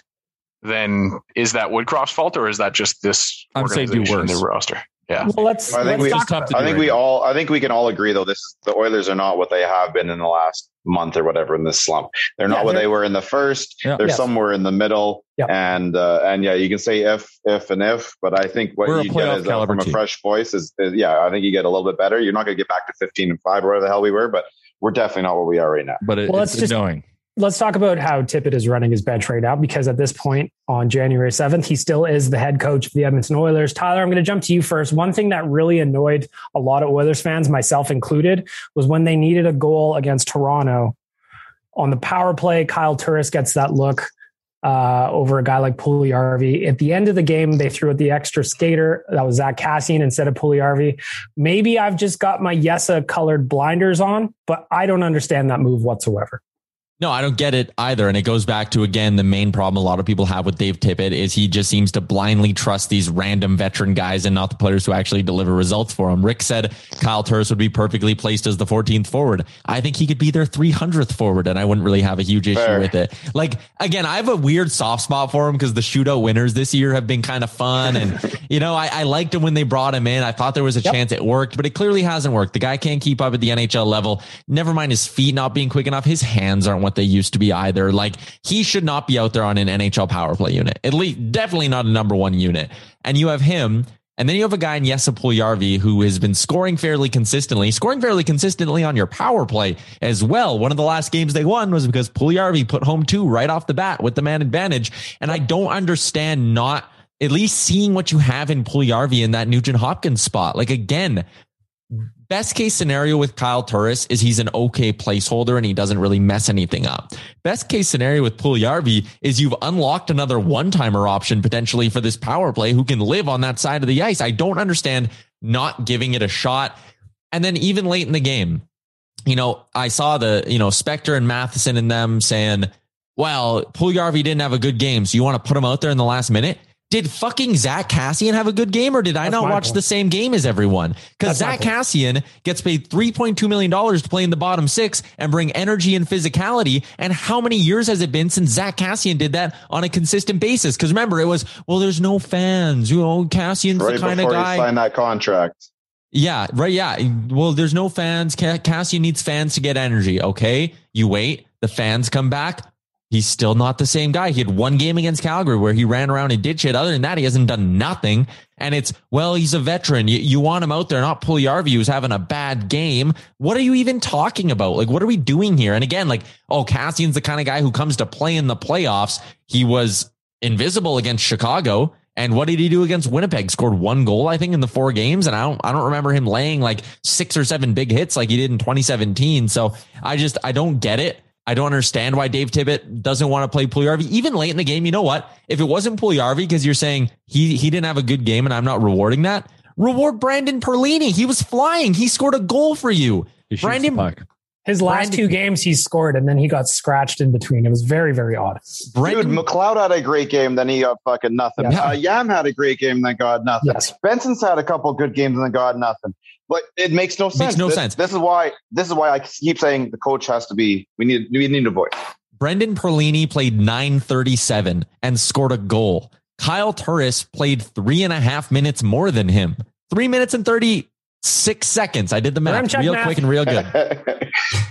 then is that Woodcroft's fault or is that just this I'm saying do worse. The roster? Yeah. Well, let's. I think let's we. talk I think we all. I think we can all agree though. This is the Oilers are not what they have been in the last month or whatever in this slump. They're not yeah, what they're, they were in the first. Yeah. They're yes. somewhere in the middle. Yeah. And uh, and yeah, you can say if if and if, but I think what We're you get is, uh, from a team. fresh voice is, is yeah. I think you get a little bit better. You're not going to get back to fifteen and five or whatever the hell we were, but we're definitely not what we are right now. But it, well, it's let's just, annoying. Let's talk about how Tippett is running his bench right now, because at this point on January seventh, he still is the head coach of the Edmonton Oilers. Tyler, I'm going to jump to you first. One thing that really annoyed a lot of Oilers fans, myself included, was when they needed a goal against Toronto. On the power play, Kyle Turris gets that look uh, over a guy like Puljujarvi. At the end of the game, they threw out the extra skater. That was Zach Kassian instead of Puljujarvi. Maybe I've just got my Yessa colored blinders on, but I don't understand that move whatsoever. No, I don't get it either. And it goes back to, again, the main problem a lot of people have with Dave Tippett is he just seems to blindly trust these random veteran guys and not the players who actually deliver results for him. Rick said Kyle Turris would be perfectly placed as the fourteenth forward. I think he could be their three hundredth forward, and I wouldn't really have a huge issue Fair. with it. Like, again, I have a weird soft spot for him because the shootout winners this year have been kind of fun. And, you know, I, I liked him when they brought him in. I thought there was a Yep. chance it worked, but it clearly hasn't worked. The guy can't keep up at the N H L level. Never mind his feet not being quick enough. His hands aren't what they used to be either. Like, he should not be out there on an N H L power play unit. At least, definitely not a number one unit. And you have him, and then you have a guy in Jesse Puljujarvi who has been scoring fairly consistently, scoring fairly consistently on your power play as well. One of the last games they won was because Puljujarvi put home two right off the bat with the man advantage. And I don't understand not at least seeing what you have in Puljujarvi in that Nugent Hopkins spot. Like, again, best case scenario with Kyle Turris is he's an okay placeholder and he doesn't really mess anything up. Best case scenario with Puljujarvi is you've unlocked another one-timer option potentially for this power play who can live on that side of the ice. I don't understand not giving it a shot. And then even late in the game, you know, I saw the, you know, Spector and Matheson and them saying, well, Puljujarvi didn't have a good game, so you want to put him out there in the last minute? Did fucking Zach Kassian have a good game, or did I That's not watch point. the same game as everyone? Because Zach Kassian gets paid three point two million dollars to play in the bottom six and bring energy and physicality. And how many years has it been since Zach Kassian did that on a consistent basis? Because remember, it was, well, there's no fans. You know, Kassian's right the kind of before guy. he signed that contract. Yeah, right. Yeah. Well, there's no fans. Kassian needs fans to get energy. Okay. You wait. The fans come back. He's still not the same guy. He had one game against Calgary where he ran around and did shit. Other than that, he hasn't done nothing. And it's, well, he's a veteran. You, you want him out there, not Puljujarvi, who's having a bad game. What are you even talking about? Like, what are we doing here? And again, like, oh, Kassian's the kind of guy who comes to play in the playoffs. He was invisible against Chicago. And what did he do against Winnipeg? Scored one goal, I think, in the four games. And I don't, I don't remember him laying like six or seven big hits like he did in twenty seventeen. So I just, I don't get it. I don't understand why Dave Tippett doesn't want to play Puljujarvi. Even late in the game, you know what? If it wasn't Puljujarvi, because you're saying he he didn't have a good game and I'm not rewarding that, reward Brandon Perlini. He was flying. He scored a goal for you. Brandon, his last Brandon, two games he scored and then he got scratched in between. It was very, very odd. Brandon, Dude, McLeod had a great game, then he got fucking nothing. Yeah. Uh, Yam had a great game, then got nothing. Yes. Benson's had a couple good games and then got nothing. But it makes no sense. Makes no this, sense. This is why. This is why I keep saying the coach has to be. We need. We need a voice. Brendan Perlini played nine thirty-seven and scored a goal. Kyle Turris played three and a half minutes more than him. Three minutes and thirty-six seconds. I did the math real math. quick and real good.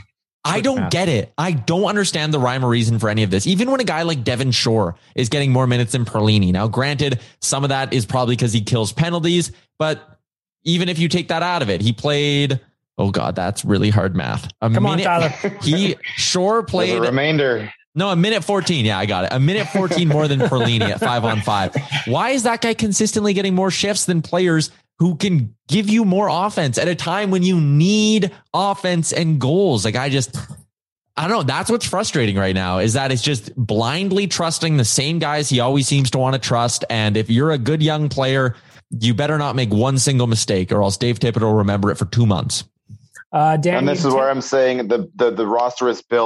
I don't get it. I don't understand the rhyme or reason for any of this. Even when a guy like Devin Shore is getting more minutes than Perlini. Now, granted, some of that is probably because he kills penalties, but even if you take that out of it, he played, oh God, that's really hard math. A Come minute, on, Tyler. He Shore played There's a remainder. No, a minute fourteen. Yeah, I got it. A minute fourteen more than Perlini at five on five. Why is that guy consistently getting more shifts than players who can give you more offense at a time when you need offense and goals? Like, I just, I don't know. That's what's frustrating right now, is that it's just blindly trusting the same guys he always seems to want to trust. And if you're a good young player, you better not make one single mistake, or else Dave Tippett will remember it for two months. Uh, Dan, and this is where I'm saying the, the, the roster is built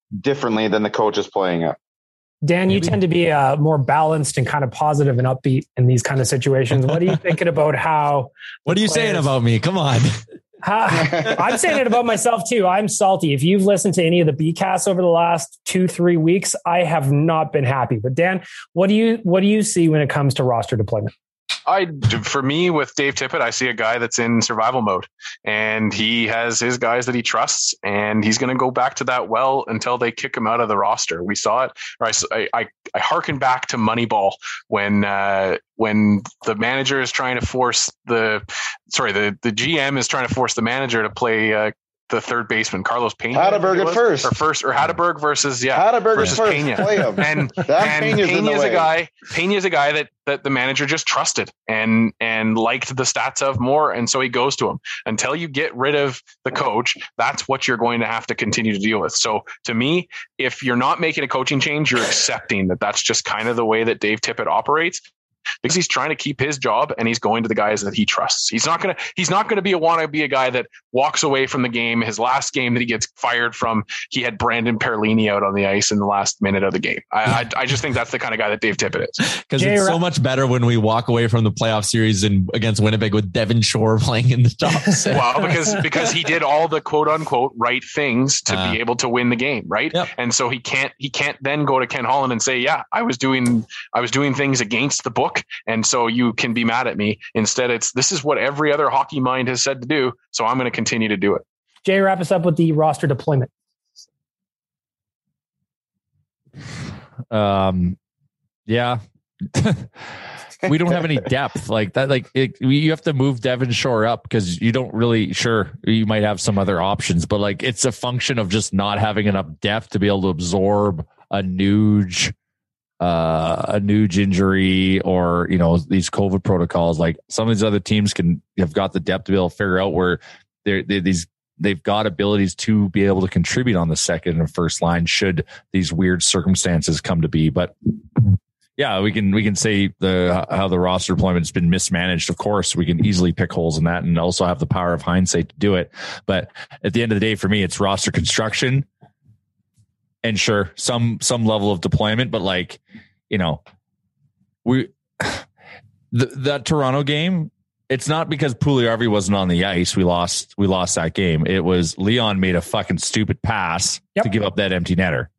differently than the coach is playing it. Dan, you tend to be uh, more balanced and kind of positive and upbeat in these kind of situations. What are you thinking about how? What are you players, saying about me? Come on. how, I'm saying it about myself too. I'm salty. If you've listened to any of the B-casts over the last two, three weeks, I have not been happy. But Dan, what do you what do you see when it comes to roster deployment? I, for me, with Dave Tippett, I see a guy that's in survival mode, and he has his guys that he trusts, and he's going to go back to that well until they kick him out of the roster. We saw it. Or I, I, I hearken back to Moneyball when uh, when the manager is trying to force the sorry the the G M is trying to force the manager to play. Uh, the third baseman, Carlos Pena. Hatteberg at first. Or first, or Hatteberg versus, yeah. Hatteberg versus first. Pena. Play him. And, and Pena's a guy, Pena's a guy that, that the manager just trusted and, and liked the stats of more. And so he goes to him. Until you get rid of the coach, that's what you're going to have to continue to deal with. So to me, if you're not making a coaching change, you're accepting that that's just kind of the way that Dave Tippett operates. Because he's trying to keep his job and he's going to the guys that he trusts. He's not going to, he's not going to be a want to be a guy that walks away from the game. His last game that he gets fired from, he had Brandon Perlini out on the ice in the last minute of the game. I, I, I just think that's the kind of guy that Dave Tippett is. Because it's so much better when we walk away from the playoff series and against Winnipeg with Devon Shore playing in the top six. Well, because, because he did all the quote unquote right things to uh, be able to win the game. Right. Yep. And so he can't, he can't then go to Ken Holland and say, yeah, I was doing, I was doing things against the book. And so you can be mad at me. Instead, it's this is what every other hockey mind has said to do. So I'm going to continue to do it. Jay, wrap us up with the roster deployment. Um, yeah, we don't have any depth like that. Like it, you have to move Devon Shore up because you don't really sure you might have some other options, but like it's a function of just not having enough depth to be able to absorb a Nuge. Uh, a Nuge injury or, you know, these COVID protocols. Like some of these other teams can have got the depth to be able to figure out where they're, they're these, they've got abilities to be able to contribute on the second and first line should these weird circumstances come to be. But yeah, we can, we can say the, how the roster deployment has been mismanaged. Of course, we can easily pick holes in that and also have the power of hindsight to do it. But at the end of the day, for me, it's roster construction. And sure, some some level of deployment, but like, you know, we the that Toronto game, it's not because Puljujarvi wasn't on the ice. We lost we lost that game. It was Leon made a fucking stupid pass yep. to give up that empty netter.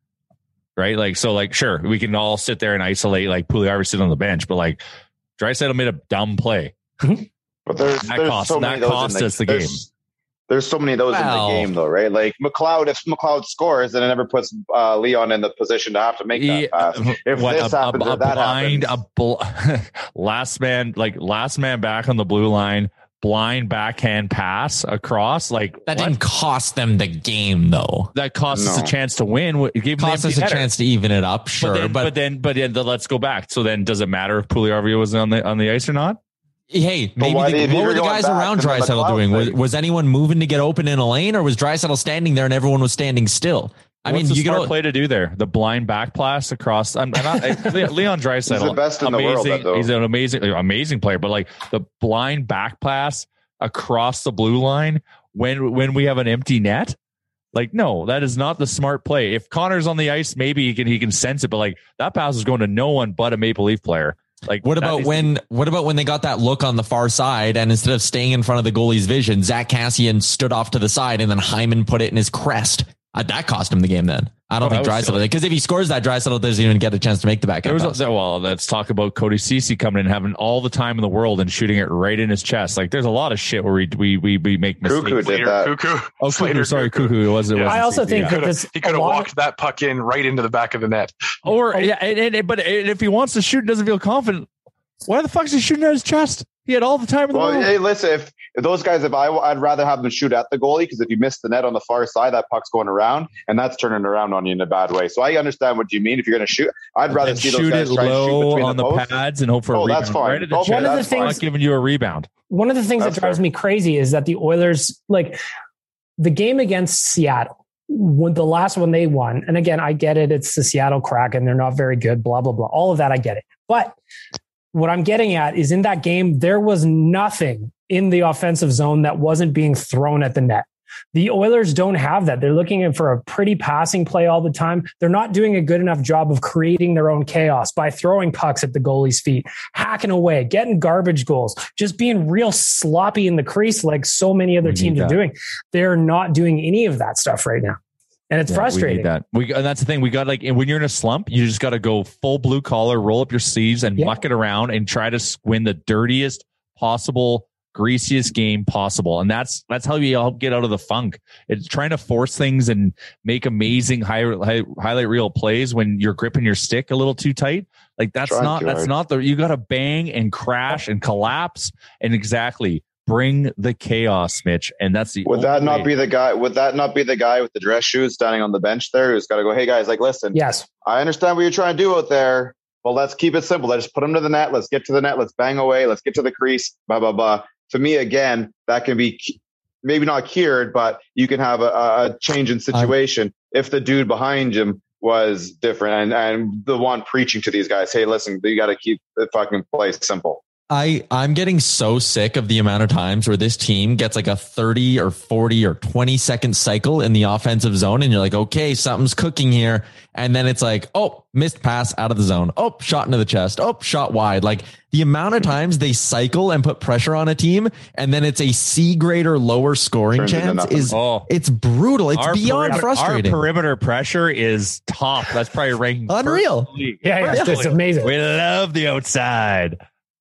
Right? Like so, like sure, we can all sit there and isolate like Puljujarvi sitting on the bench, but like Draisaitl made a dumb play. But there's, that there's cost so many that cost the, us the game. There's so many of those wow. in the game, though, right? Like McLeod, if McLeod scores, then it never puts uh, Leon in the position to have to make that yeah, pass. If what, this a, happens, a, a or that blind, happens, a bl- last man, like last man back on the blue line, blind backhand pass across, like that what? Didn't cost them the game, though. That cost no. us a chance to win. It gave cost us a header. chance to even it up, sure. But then, but, but then, but then, let's go back. So then, does it matter if Puljujarvi was on the on the ice or not? Hey, maybe the, what were the guys around Draisaitl doing? Was, was anyone moving to get open in a lane, or was Draisaitl standing there and everyone was standing still? I What's mean, the you smart could play to do there. The blind back pass across. I'm, I'm not, I, Leon Draisaitl, he's the best in amazing, the world. Though. He's an amazing, amazing player. But like the blind back pass across the blue line when when we have an empty net. Like, no, that is not the smart play. If Connor's on the ice, maybe he can he can sense it. But like that pass is going to no one but a Maple Leaf player. Like, what about when to- what about when they got that look on the far side and instead of staying in front of the goalie's vision, Zach Kassian stood off to the side and then Hyman put it in his crest. Uh, that cost him the game then. I don't oh, think Draisaitl, because if he scores that, Draisaitl doesn't even get a chance to make the backhand pass. Well, let's talk about Cody Ceci coming in and having all the time in the world and shooting it right in his chest. Like, there's a lot of shit where we we we, we make mistakes. Cuckoo did that. Cuckoo. Oh, Cuckoo. Sorry, Cuckoo. Cuckoo. It wasn't. Yeah. It wasn't I also Ceci, think yeah. that this, he could have walked of, that puck in right into the back of the net. Or yeah, and, and, but if he wants to shoot and doesn't feel confident, why the fuck is he shooting at his chest? He had all the time in the well, world. Hey, listen, if, if those guys, if I, I'd rather have them shoot at the goalie because if you miss the net on the far side, that puck's going around and that's turning around on you in a bad way. So I understand what you mean. If you're going to shoot, I'd rather see those guys try and shoot between on the, the pads and hope for oh, a rebound. That's fine. Right at the okay, one that's of the things not giving you a rebound. One of the things that's that drives fair. me crazy is that the Oilers, like the game against Seattle, when the last one they won, and again, I get it. It's the Seattle Kraken. They're not very good, blah, blah, blah. All of that, I get it. But what I'm getting at is in that game, there was nothing in the offensive zone that wasn't being thrown at the net. The Oilers don't have that. They're looking for a pretty passing play all the time. They're not doing a good enough job of creating their own chaos by throwing pucks at the goalie's feet, hacking away, getting garbage goals, just being real sloppy in the crease like so many other teams are doing. They're not doing any of that stuff right now. And it's yeah, frustrating. We need that. We, and that's the thing. We got like, when you're in a slump, you just got to go full blue collar, roll up your sleeves and yeah. muck it around and try to win the dirtiest possible, greasiest game possible. And that's, that's how you help get out of the funk. It's trying to force things and make amazing high, high, highlight reel plays when you're gripping your stick a little too tight. Like that's Trying not, that's hard. not the, you got to bang and crash and collapse and exactly. Bring the chaos, Mitch, and that's the. Would that not way. be the guy? Would that not be the guy with the dress shoes standing on the bench there, who's got to go? Hey guys, like, listen. Yes, I understand what you're trying to do out there. Well, let's keep it simple. Let's put him to the net. Let's get to the net. Let's bang away. Let's get to the crease. Blah blah blah. To me, again, that can be maybe not cured, but you can have a, a change in situation um, if the dude behind him was different and and the one preaching to these guys. Hey, listen, you got to keep the fucking play simple. I, I'm getting so sick of the amount of times where this team gets like a thirty or forty or twenty second cycle in the offensive zone. And you're like, okay, something's cooking here. And then it's like, oh, missed pass out of the zone. Oh, shot into the chest. Oh, shot wide. Like the amount of times they cycle and put pressure on a team and then it's a C grade or lower scoring Turns chance is oh. it's brutal. It's our beyond perimeter, frustrating. Our perimeter pressure is top. That's probably ranking unreal. Yeah, yeah, it's amazing. We love the outside.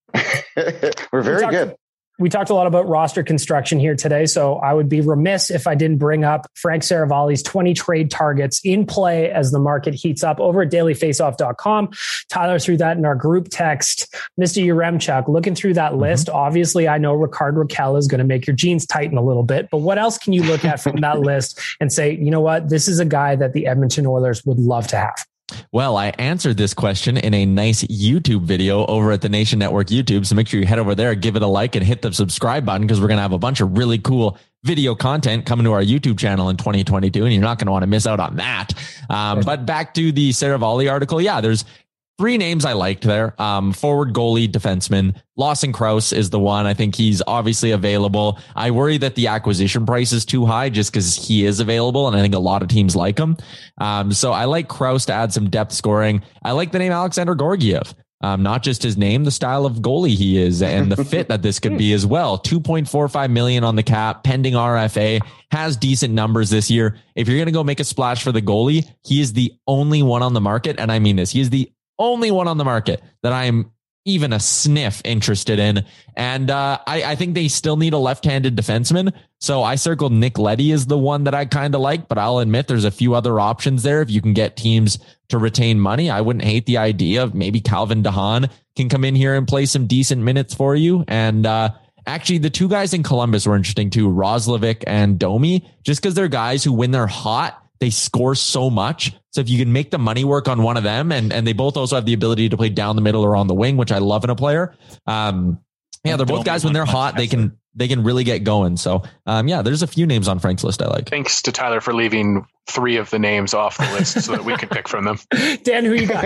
We're very we talked, good. We talked a lot about roster construction here today, so I would be remiss if I didn't bring up Frank Saravalli's twenty trade targets in play as the market heats up over at daily face off dot com. Tyler threw that in our group text. Mister Yaremchuk, looking through that mm-hmm. list, obviously I know Rickard Rakell is going to make your jeans tighten a little bit, but what else can you look at from that list and say, you know what, this is a guy that the Edmonton Oilers would love to have? Well, I answered this question in a nice YouTube video over at the Nation Network YouTube. So make sure you head over there, give it a like and hit the subscribe button because we're going to have a bunch of really cool video content coming to our YouTube channel in twenty twenty-two. And you're not going to want to miss out on that. Um, but back to the Saravalli article. Yeah, there's three names I liked there. Um, forward goalie, defenseman. Lawson Crouse is the one. I think he's obviously available. I worry that the acquisition price is too high just because he is available. And I think a lot of teams like him. Um, so I like Crouse to add some depth scoring. I like the name Alexander Georgiev. Um, not just his name, the style of goalie he is and the fit that this could be as well. two point four five million on the cap, pending R F A, has decent numbers this year. If you're going to go make a splash for the goalie, he is the only one on the market. And I mean this, he is the only one on the market that I am even a sniff interested in. And uh, I, I think they still need a left-handed defenseman. So I circled Nick Leddy as the one that I kind of like, but I'll admit there's a few other options there. If you can get teams to retain money, I wouldn't hate the idea of maybe Calvin DeHaan can come in here and play some decent minutes for you. And uh, actually, the two guys in Columbus were interesting too, Roslovic and Domi, just because they're guys who, when they're hot, they score so much. So if you can make the money work on one of them, and, and they both also have the ability to play down the middle or on the wing, which I love in a player. Um, yeah, they're both guys when they're hot, they can they can really get going. So um, yeah, there's a few names on Frank's list I like. Thanks to Tyler for leaving three of the names off the list so that we can pick from them. Dan, who you got?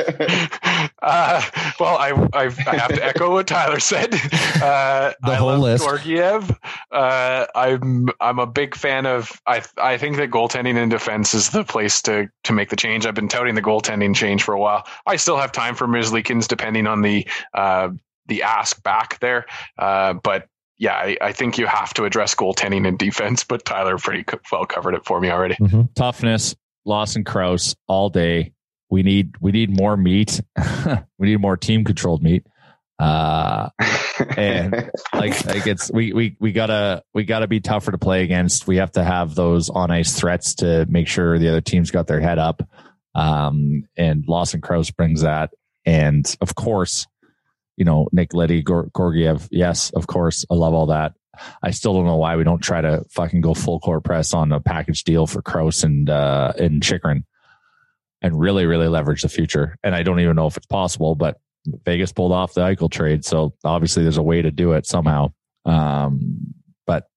uh, well, I, I I have to echo what Tyler said. Uh, the I whole love list. Georgiev. Uh, I'm I'm a big fan of. I I think that goaltending and defense is the place to to make the change. I've been touting the goaltending change for a while. I still have time for Merzlikins depending on the uh, the ask back there, uh, but. Yeah, I, I think you have to address goaltending and defense, but Tyler pretty well covered it for me already. Mm-hmm. Toughness, Lawson Crouse all day. We need we need more meat. We need more team controlled meat. Uh, and like like it's we we we gotta we gotta be tougher to play against. We have to have those on ice threats to make sure the other team's got their head up. Um, and Lawson Crouse brings that, and of course. You know, Nick Leddy, Georgiev. Yes, of course. I love all that. I still don't know why we don't try to fucking go full court press on a package deal for Crouse and, uh, and Chychrun and really, really leverage the future. And I don't even know if it's possible, but Vegas pulled off the Eichel trade. So obviously there's a way to do it somehow. Um, but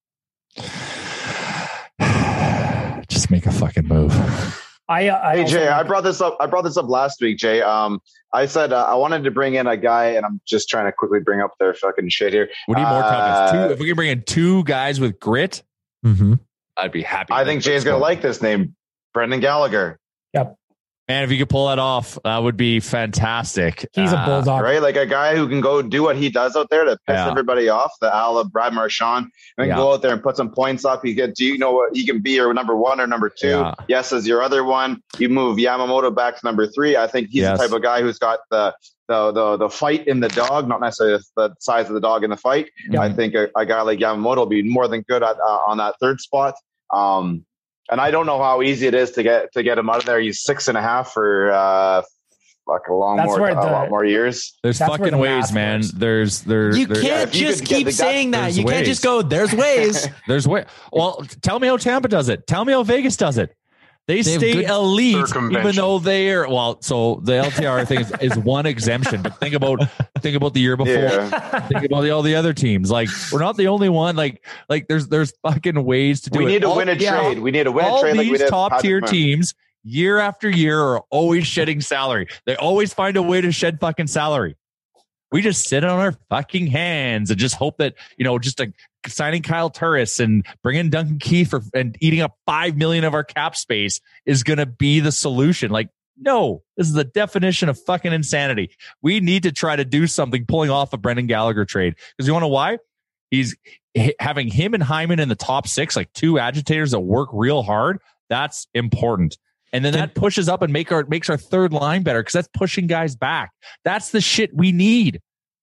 just make a fucking move. I, uh, I hey Jay, I brought this up. I brought this up last week, Jay. Um, I said uh, I wanted to bring in a guy, and I'm just trying to quickly bring up their fucking shit here. We need more uh, toughness. Two, if we can bring in two guys with grit, mm-hmm. I'd be happy. I think Jay's going to like this name, Brendan Gallagher. Yep. Man, if you could pull that off, that would be fantastic. He's a bulldog, uh, right? Like a guy who can go do what he does out there to piss yeah. everybody off. The Ala Brad Marchand, and yeah. go out there and put some points up. He get, do you know what he can be? Your number one or number two? Yeah. Yes, as your other one. You move Yamamoto back to number three. I think he's yes. the type of guy who's got the the the the fight in the dog, not necessarily the size of the dog in the fight. Yeah. I think a, a guy like Yamamoto will be more than good at uh, on that third spot. Um, And I don't know how easy it is to get to get him out of there. He's six and a half for uh, like a long that's more, the, a lot more years. There's fucking the ways, man. Works. There's there's you there's, can't yeah, just you keep get, saying that. You ways. Can't just go. There's ways. There's way. Well, tell me how Tampa does it. Tell me how Vegas does it. They, they stay elite, even though they are well. So the L T R thing is, is one exemption. But think about think about the year before. Yeah. Think about the, all the other teams. Like we're not the only one. Like like there's there's fucking ways to do we it. We need to all, win a yeah, trade. We need to win all a trade. These like we top tier Patrick teams, year after year, are always shedding salary. They always find a way to shed fucking salary. We just sit on our fucking hands and just hope that, you know, just a, signing Kyle Turris and bringing Duncan Keith for, and eating up five million of our cap space is going to be the solution. Like, no, this is the definition of fucking insanity. We need to try to do something pulling off a Brendan Gallagher trade. Because you want to know why? He's having him and Hyman in the top six, like two agitators that work real hard. That's important. And then that pushes up and make our makes our third line better because that's pushing guys back. That's the shit we need.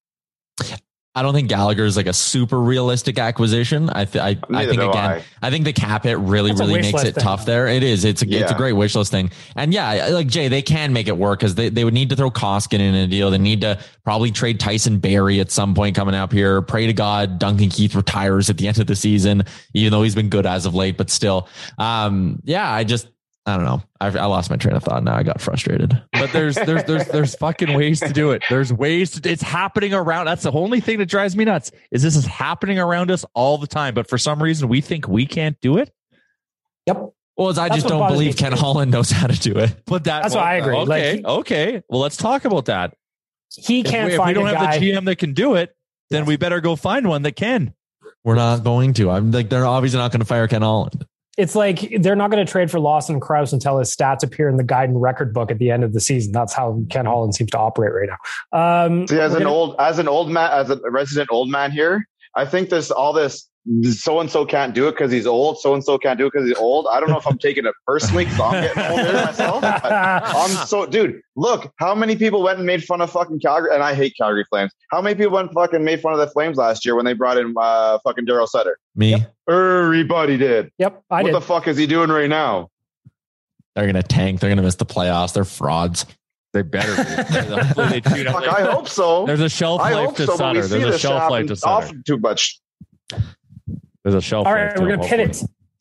I don't think Gallagher is like a super realistic acquisition. I th- I, I think again, I. I think the cap hit really, That's really makes it thing. tough there. It is. It's a, yeah. it's a great wish list thing. And yeah, like Jay, they can make it work because they, they would need to throw Koskinen in a deal. They need to probably trade Tyson Barrie at some point coming up here. Pray to God Duncan Keith retires at the end of the season, even though he's been good as of late, but still. Um, yeah, I just, I don't know. I, I lost my train of thought. Now I got frustrated. But there's there's there's there's fucking ways to do it. There's ways to. It's happening around. That's the only thing that drives me nuts. Is this is happening around us all the time? But for some reason, we think we can't do it. Yep. Well, I That's just don't believe Ken Holland knows how to do it. But that, That's well, what I agree. Okay. Like, okay. Well, let's talk about that. He can't. If we, find if we don't a have guy. the G M that can do it, then yes. we better go find one that can. We're not going to. I'm like they're obviously not going to fire Ken Holland. It's like they're not going to trade for Lawson Krause until his stats appear in the guide and record book at the end of the season. That's how Ken Holland seems to operate right now. Um, See, as an gonna, old, as an old man, as a resident old man here, I think this all this so and so can't do it because he's old. So and so can't do it because he's old. I don't know if I'm taking it personally because I'm getting older myself. But I'm so, dude. Look, how many people went and made fun of fucking Calgary? And I hate Calgary Flames. How many people went and fucking made fun of the Flames last year when they brought in uh, fucking Darryl Sutter? Me. Yep. Everybody did. Yep, I what did. the fuck is he doing right now? They're gonna tank. They're gonna miss the playoffs. They're frauds. They better be. they fuck, I hope so. There's a shelf I life hope to so, Sutter. There's a shelf life to Sutter. Too much. There's a shelf. All right, we're going to pivot.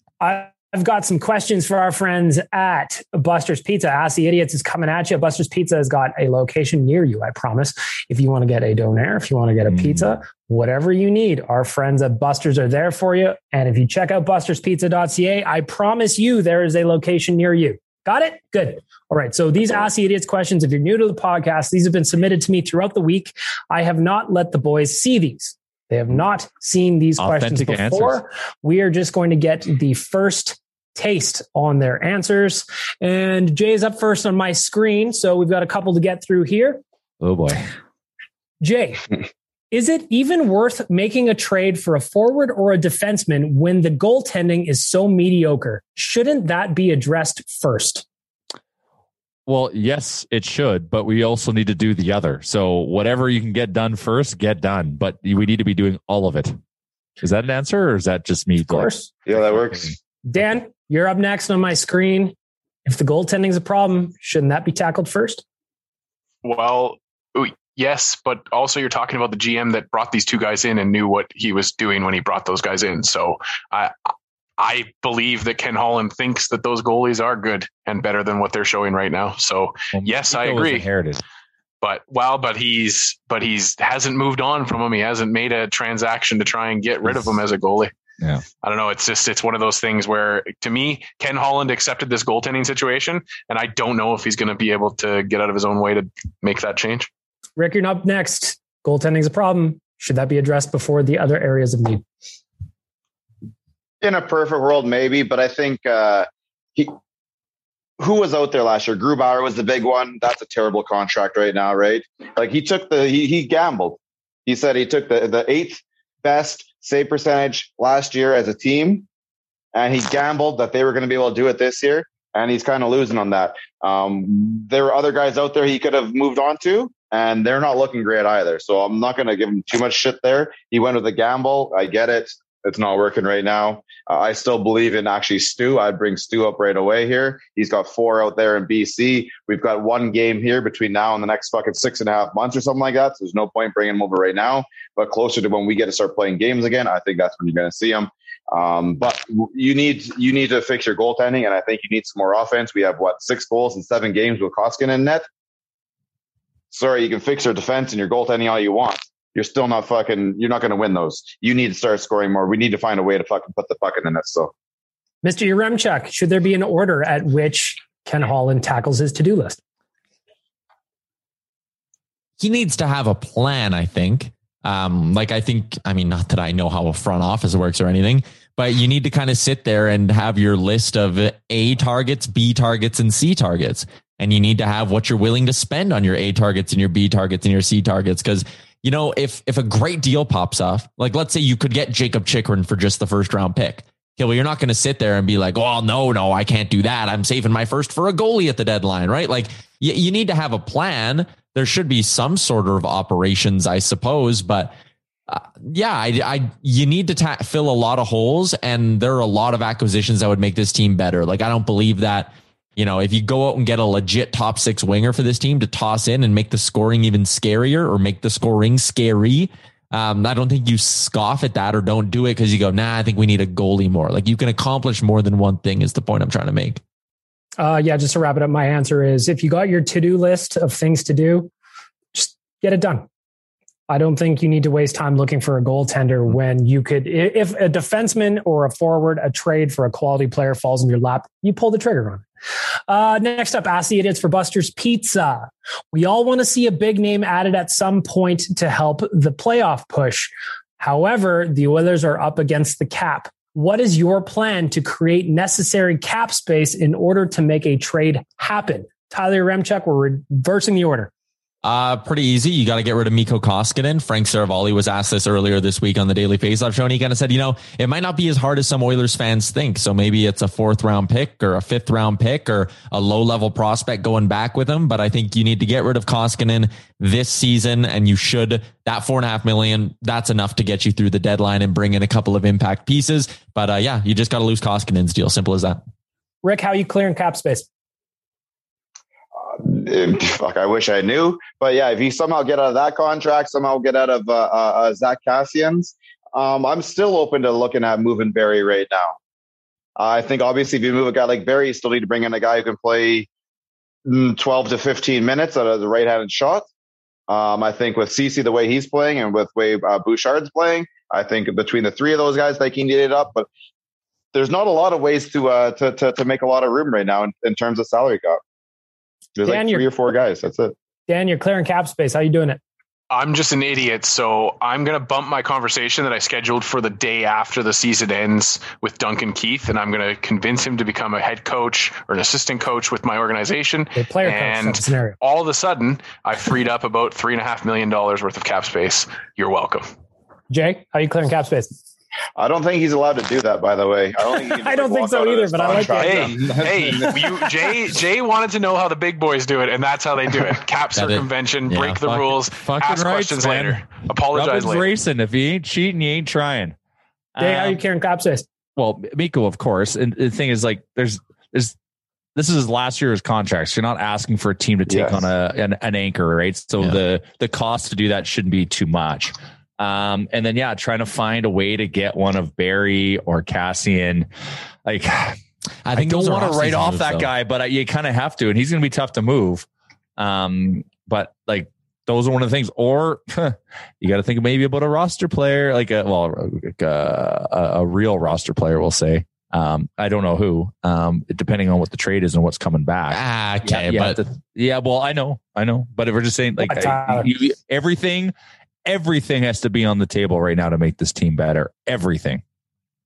I've got some questions for our friends at Buster's Pizza. Ask the Idiots is coming at you. Buster's Pizza has got a location near you, I promise. If you want to get a donair, if you want to get a mm. pizza, whatever you need, our friends at Buster's are there for you. And if you check out busters pizza dot c a, I promise you there is a location near you. Got it? Good. All right. So these Ask the Idiots questions, if you're new to the podcast, these have been submitted to me throughout the week. I have not let the boys see these. They have not seen these Authentic questions before. Answers. We are just going to get the first taste on their answers. And Jay's up first on my screen. So we've got a couple to get through here. Oh boy. Jay, is it even worth making a trade for a forward or a defenseman when the goaltending is so mediocre? Shouldn't that be addressed first? Well, yes, it should, but we also need to do the other. So whatever you can get done first, get done. But we need to be doing all of it. Is that an answer or is that just me? Of course. Yeah, that works. Dan, you're up next on my screen. If the goaltending is a problem, shouldn't that be tackled first? Well, yes, but also you're talking about the G M that brought these two guys in and knew what he was doing when he brought those guys in. So I I believe that Ken Holland thinks that those goalies are good and better than what they're showing right now. So well, yes, I agree. Inherited. But well, but he's but he's hasn't moved on from him. He hasn't made a transaction to try and get rid of him as a goalie. Yeah. I don't know. It's just it's one of those things where, to me, Ken Holland accepted this goaltending situation, and I don't know if he's going to be able to get out of his own way to make that change. Rick, you're up next. Goaltending is a problem. Should that be addressed before the other areas of need? in a perfect world, maybe, but I think uh, he, who was out there last year? Grubauer was the big one. That's a terrible contract right now, right? Like he took the, he, he gambled. He said he took the, the eighth best save percentage last year as a team, and he gambled that they were going to be able to do it this year, and he's kind of losing on that. Um, there were other guys out there he could have moved on to, and they're not looking great either. So I'm not going to give him too much shit there. He went with a gamble. I get it. It's not working right now. Uh, I still believe in actually Stu. I'd bring Stu up right away here. He's got four out there in B C. We've got one game here between now and the next fucking six and a half months or something like that. So there's no point bringing him over right now. But closer to when we get to start playing games again, I think that's when you're going to see him. Um, but you need you need to fix your goaltending, and I think you need some more offense. We have, what, six goals in seven games with Koskinen in net? Sorry, you can fix your defense and your goaltending all you want. You're still not fucking, you're not going to win those. You need to start scoring more. We need to find a way to fucking put the puck in the net. So, Mister Yaremchuk, should there be an order at which Ken Holland tackles his to-do list? He needs to have a plan, I think. Um, like, I think, I mean, not that I know how a front office works or anything, but you need to kind of sit there and have your list of A targets, B targets, and C targets. And you need to have what you're willing to spend on your A targets and your B targets and your C targets. Because, you know, if if a great deal pops off, like let's say you could get Jacob Chychrun for just the first round pick. Okay, well, you're not going to sit there and be like, oh, no, no, I can't do that. I'm saving my first for a goalie at the deadline, right? Like you, you need to have a plan. There should be some sort of operations, I suppose. But uh, yeah, I, I you need to ta- fill a lot of holes. And there are a lot of acquisitions that would make this team better. Like, I don't believe that. You know, if you go out and get a legit top six winger for this team to toss in and make the scoring even scarier or make the scoring scary, um, I don't think you scoff at that or don't do it because you go, nah, I think we need a goalie more. Like, you can accomplish more than one thing is the point I'm trying to make. Uh, yeah, just to wrap it up, my answer is if you got your to-do list of things to do, just get it done. I don't think you need to waste time looking for a goaltender when you could, if a defenseman or a forward, a trade for a quality player falls in your lap, you pull the trigger on it. Uh, next up, Ask the Idiots for Buster's Pizza. We all want to see a big name added at some point to help the playoff push. However, the Oilers are up against the cap. What is your plan to create necessary cap space in order to make a trade happen? Tyler Yaremchuk, we're reversing the order. Uh, pretty easy. You got to get rid of Mikko Koskinen. Frank Saravalli was asked this earlier this week on the Daily Faceoff Show, and he kind of said, you know, it might not be as hard as some Oilers fans think. So maybe it's a fourth round pick or a fifth round pick or a low level prospect going back with him. But I think you need to get rid of Koskinen this season, and you should. That four and a half million, that's enough to get you through the deadline and bring in a couple of impact pieces. But uh, yeah, you just got to lose Koskinen's deal. Simple as that. Rick, how are you clearing cap space? Fuck, I wish I knew. But yeah, if you somehow get out of that contract, somehow get out of uh, uh, Zach Kassian's, um, I'm still open to looking at moving Barrie right now. Uh, I think obviously if you move a guy like Barrie, you still need to bring in a guy who can play twelve to fifteen minutes out of the right-handed shot. Um, I think with Ceci, the way he's playing, and with the way uh, Bouchard's playing, I think between the three of those guys, they can get it up. But there's not a lot of ways to uh, to, to to make a lot of room right now in, in terms of salary cap. There's Dan, like three or four guys. That's it. Dan, you're clearing cap space. How are you doing it? I'm just an idiot, so I'm going to bump my conversation that I scheduled for the day after the season ends with Duncan Keith, and I'm going to convince him to become a head coach or an assistant coach with my organization. A player and coach scenario. All of a sudden, I freed up about three and a half million dollars worth of cap space. You're welcome. Jay, how are you clearing cap space? I don't think he's allowed to do that, by the way. I don't think, he can I don't think so either, but I like that. Hey, hey you, Jay, Jay wanted to know how the big boys do it, and that's how they do it. Cap circumvention, yeah, break the fuck, rules, ask right, questions man. later, apologize Robin's later. Racing. If you ain't cheating, you ain't trying. Jay, um, how are you um, carrying cap space? Well, Mikko, of course. And the thing is, like, there's, there's, this is his last year's contract. So you're not asking for a team to take yes. on a an, an anchor, right? So yeah. the the cost to do that shouldn't be too much. Um, and then, yeah, trying to find a way to get one of Barrie or Kassian. Like, I, I think I don't want to write off that though. guy, but I, you kind of have to, and he's going to be tough to move. Um, but like, those are one of the things, or huh, you got to think maybe about a roster player, like a, well, like a, a, a real roster player, we'll say. Um, I don't know who, um, depending on what the trade is and what's coming back. Ah, okay. Yeah, but the, yeah, well, I know, I know, but if we're just saying like I, you, everything, Everything has to be on the table right now to make this team better. Everything.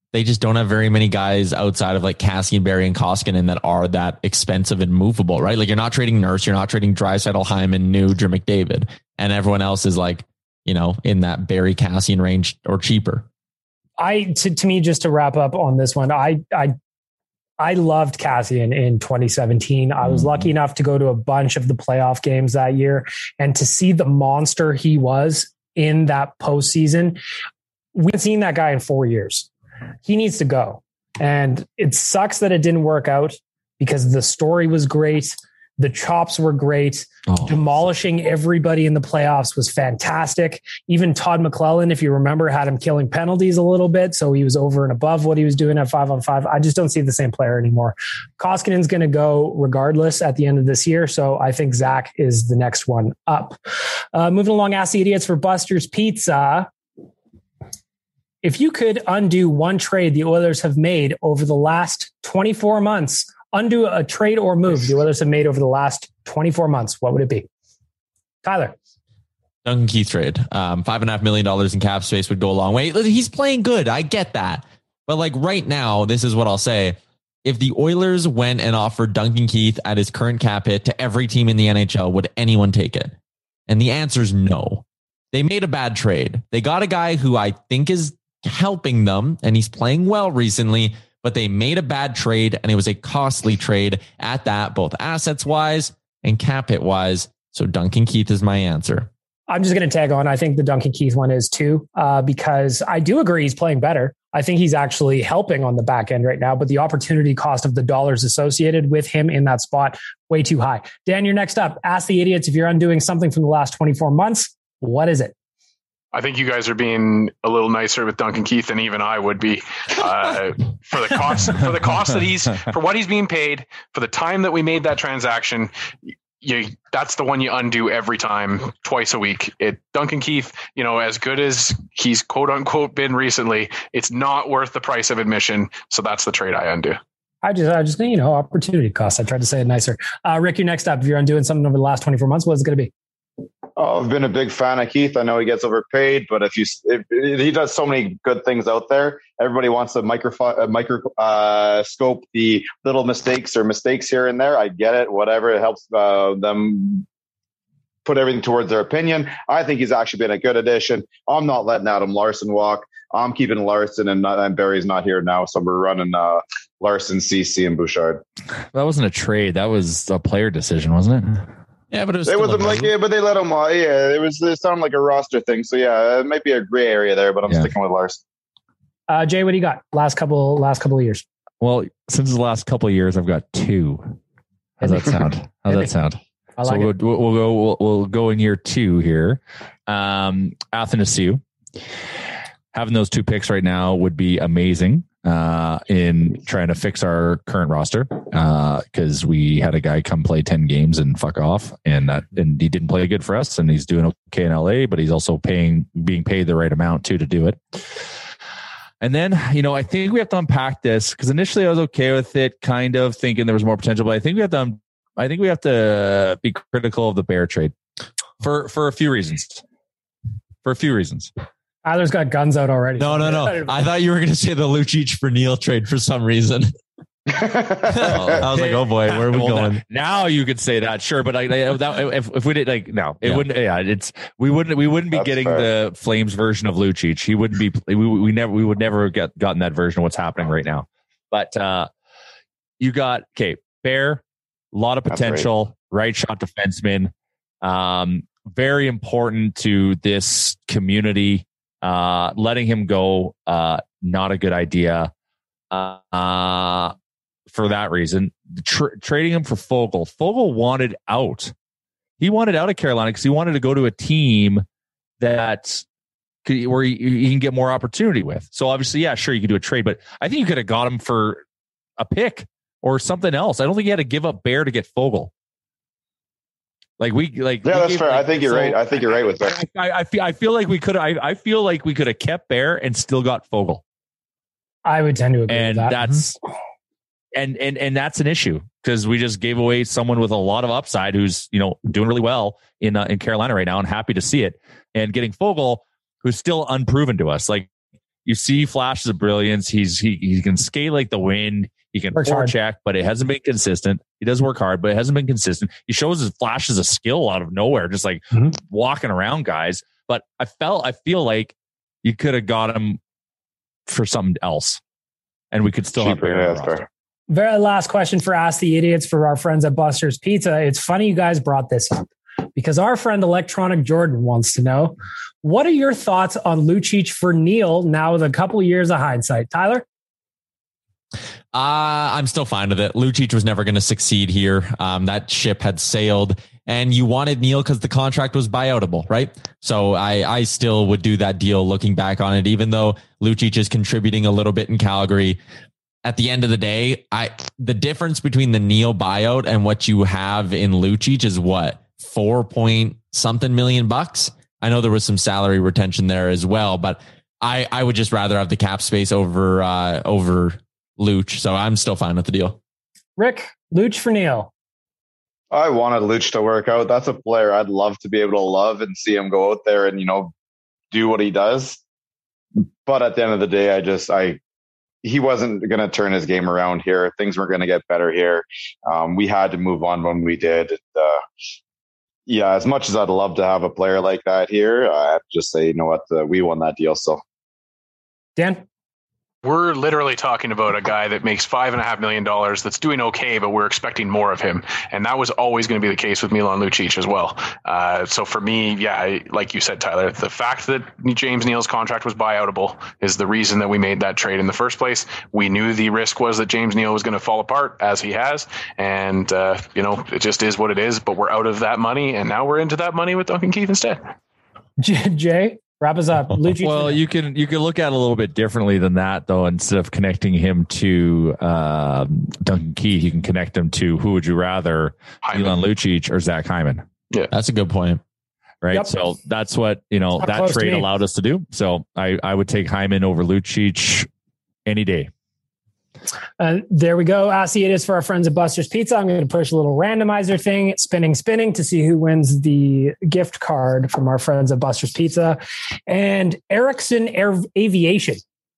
they just don't have very many guys outside of like Kassian, Barrie, and Koskinen that are that expensive and movable, right? Like you're not trading Nurse, you're not trading Draisaitl, Hyman, Nuge, or McDavid, and everyone else is like, you know, in that Barrie, Kassian range or cheaper. I to, to me, just to wrap up on this one, I I I loved Kassian in twenty seventeen. I was mm-hmm. lucky enough to go to a bunch of the playoff games that year, and to see the monster he was in that postseason. We haven't seen that guy in four years. He needs to go. And it sucks that it didn't work out because the story was great. The chops were great. Oh. Demolishing everybody in the playoffs was fantastic. Even Todd McClellan, if you remember, had him killing penalties a little bit. So he was over and above what he was doing at five on five. I just don't see the same player anymore. Koskinen's going to go regardless at the end of this year. So I think Zach is the next one up. Uh, moving along, Ask the Idiots for Buster's Pizza. If you could undo one trade the Oilers have made over the last twenty-four months, undo a trade or move the Oilers have made over the last twenty-four months, what would it be? Tyler. Duncan Keith trade. Um, five and a half million dollars in cap space would go a long way. He's playing good. I get that. But like right now, this is what I'll say. If the Oilers went and offered Duncan Keith at his current cap hit to every team in the N H L, would anyone take it? And the answer is no. They made a bad trade. They got a guy who I think is helping them, and he's playing well recently, but they made a bad trade, and it was a costly trade at that, both assets wise and cap hit wise. So Duncan Keith is my answer. I'm just going to tag on. I think the Duncan Keith one is too, uh, because I do agree he's playing better. I think he's actually helping on the back end right now, but the opportunity cost of the dollars associated with him in that spot, way too high. Dan, you're next up. Ask the Idiots if you're undoing something from the last twenty-four months. What is it? I think you guys are being a little nicer with Duncan Keith than even I would be uh, for the cost for the cost that he's for what he's being paid for the time that we made that transaction. You, that's the one you undo every time, twice a week. It Duncan Keith, you know, as good as he's quote unquote been recently, it's not worth the price of admission. So that's the trade I undo. I just, I just, you know, opportunity cost. I tried to say it nicer. Uh, Rick, you're next up. If you're undoing something over the last twenty-four months, what's it going to be? Oh, I've been a big fan of Keith. I know he gets overpaid, but if you if, if he does so many good things out there, everybody wants to micro, micro uh, scope the little mistakes or mistakes here and there. I get it. Whatever, it helps uh, them put everything towards their opinion. I think he's actually been a good addition. I'm not letting Adam Larson walk. I'm keeping Larson, and, and Barry's not here now, so we're running uh, Larson, C C, and Bouchard. That wasn't a trade. That was a player decision, wasn't it? Yeah, but it was. It wasn't like yeah, but they let him. Uh, yeah, it was. It sounded like a roster thing. So yeah, it might be a gray area there, but I'm yeah. sticking with Larson. Uh, Jay, what do you got? Last couple, last couple of years. Well, since the last couple of years, I've got two. How's that sound? How's that sound? I like so it. We'll, we'll go. We'll, we'll go in year two here. Um, Athanasiou. Having those two picks right now would be amazing. Uh, in trying to fix our current roster, because uh, we had a guy come play ten games and fuck off, and that and he didn't play good for us, and he's doing okay in L A, but he's also paying being paid the right amount too to do it. And then, you know, I think we have to unpack this, because initially I was okay with it, kind of thinking there was more potential, but I think we have to. I think we have to be critical of the Bear trade for for a few reasons. For a few reasons. Tyler's got guns out already. No, no, no. I thought you were going to say the Lucic for Neil trade for some reason. I was like, oh boy, where are we well, going? Now you could say that, sure, but like, that, if if we did like, no, it yeah. wouldn't. Yeah, it's we wouldn't we wouldn't be That's getting fair. The Flames version of Lucic. He wouldn't be. We, we never we would never get gotten that version of what's happening right now. But uh, you got okay, Bear, a lot of potential, right. right shot defenseman, um, very important to this community. Uh, letting him go, uh, not a good idea. Uh, uh for that reason, Tra- trading him for Fogle. Fogle wanted out. He wanted out of Carolina because he wanted to go to a team that could, where he, he can get more opportunity with. So obviously, yeah, sure, you could do a trade, but I think you could have got him for a pick or something else. I don't think you had to give up Bear to get Fogle. Like we like yeah, we that's gave, fair. like, I think you're so, right. I think you're right with that. I, I, I feel I feel like we could I, I feel like we could have kept Bear and still got Fogle. I would tend to agree and with that. that's and and and that's an issue because we just gave away someone with a lot of upside who's, you know, doing really well in uh, in Carolina right now, and happy to see it. And getting Fogle, who's still unproven to us. Like you see flashes of brilliance. He's he he can skate like the wind. He can forecheck, but it hasn't been consistent. He does work hard, but it hasn't been consistent. He shows his flashes of skill out of nowhere, just like mm-hmm. walking around guys. But I felt, I feel like you could have got him for something else, and we could still Cheaper, have yeah, Very last question for Ask the Idiots for our friends at Buster's Pizza. It's funny you guys brought this up because our friend Electronic Jordan wants to know, what are your thoughts on Lucic for Neil now with a couple of years of hindsight? Tyler? Uh, I'm still fine with it. Lucic was never going to succeed here. Um, that ship had sailed, and you wanted Neil because the contract was buyoutable, right? So I, I still would do that deal looking back on it, even though Lucic is contributing a little bit in Calgary. At the end of the day, I the difference between the Neil buyout and what you have in Lucic is what? Four point something million bucks. I know there was some salary retention there as well, but I, I would just rather have the cap space over, uh, over Luch, so I'm still fine with the deal. Rick, Luch for Neil. I wanted Luch to work out. That's a player I'd love to be able to love and see him go out there and, you know, do what he does. But at the end of the day, I just, I, he wasn't going to turn his game around here. Things weren't going to get better here. Um, we had to move on when we did. And, uh, yeah, as much as I'd love to have a player like that here, I have to just say, you know what, uh, we won that deal. So, Dan? We're literally talking about a guy that makes five and a half million dollars that's doing okay, but we're expecting more of him. And that was always going to be the case with Milan Lucic as well. Uh, so for me, yeah, I, like you said, Tyler, the fact that James Neal's contract was buyoutable is the reason that we made that trade in the first place. We knew the risk was that James Neal was going to fall apart, as he has. And, uh, you know, it just is what it is, but we're out of that money. And now we're into that money with Duncan Keith instead. Jay? Wrap us up. Lucic. Well, you can you can look at it a little bit differently than that, though. Instead of connecting him to um, Duncan Keith, you can connect him to who would you rather, Milan Lucic or Zach Hyman? Yeah, that's a good point. Right. Yep. So that's what, you know, that trade allowed us to do. So I, I would take Hyman over Lucic any day. Uh, there we go. Ask the Idiots for our friends at Buster's Pizza. I'm going to push a little randomizer thing, spinning, spinning to see who wins the gift card from our friends at Buster's Pizza. And Ericsson Air Aviation,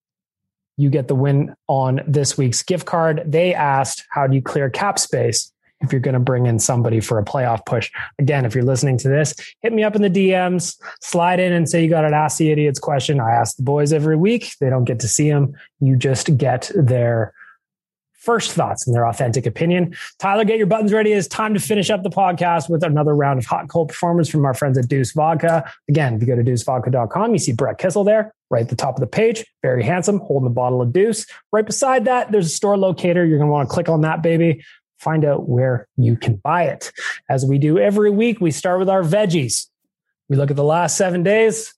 you get the win on this week's gift card. They asked, how do you clear cap space if you're going to bring in somebody for a playoff push? Again, if you're listening to this, hit me up in the D Ms, slide in and say you got an Ask the Idiots question. I ask the boys every week. They don't get to see them. You just get their first thoughts and their authentic opinion. Tyler, get your buttons ready. It's time to finish up the podcast with another round of hot cold performance from our friends at Deuce Vodka. Again, if you go to deuce vodka dot com, you see Brett Kissel there, right at the top of the page. Very handsome, holding a bottle of Deuce. Right beside that, there's a store locator. You're going to want to click on that, baby. Find out where you can buy it. As we do every week, we start with our veggies. We look at the last seven days,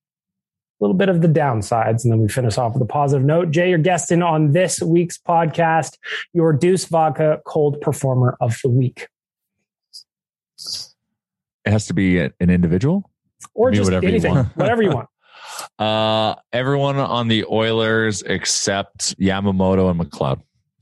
a little bit of the downsides, and then we finish off with a positive note. Jay, your guest in on this week's podcast, your Deuce Vodka Cold Performer of the Week. It has to be an individual? Or just whatever anything, you whatever you want. Uh, everyone on the Oilers except Yamamoto and McLeod.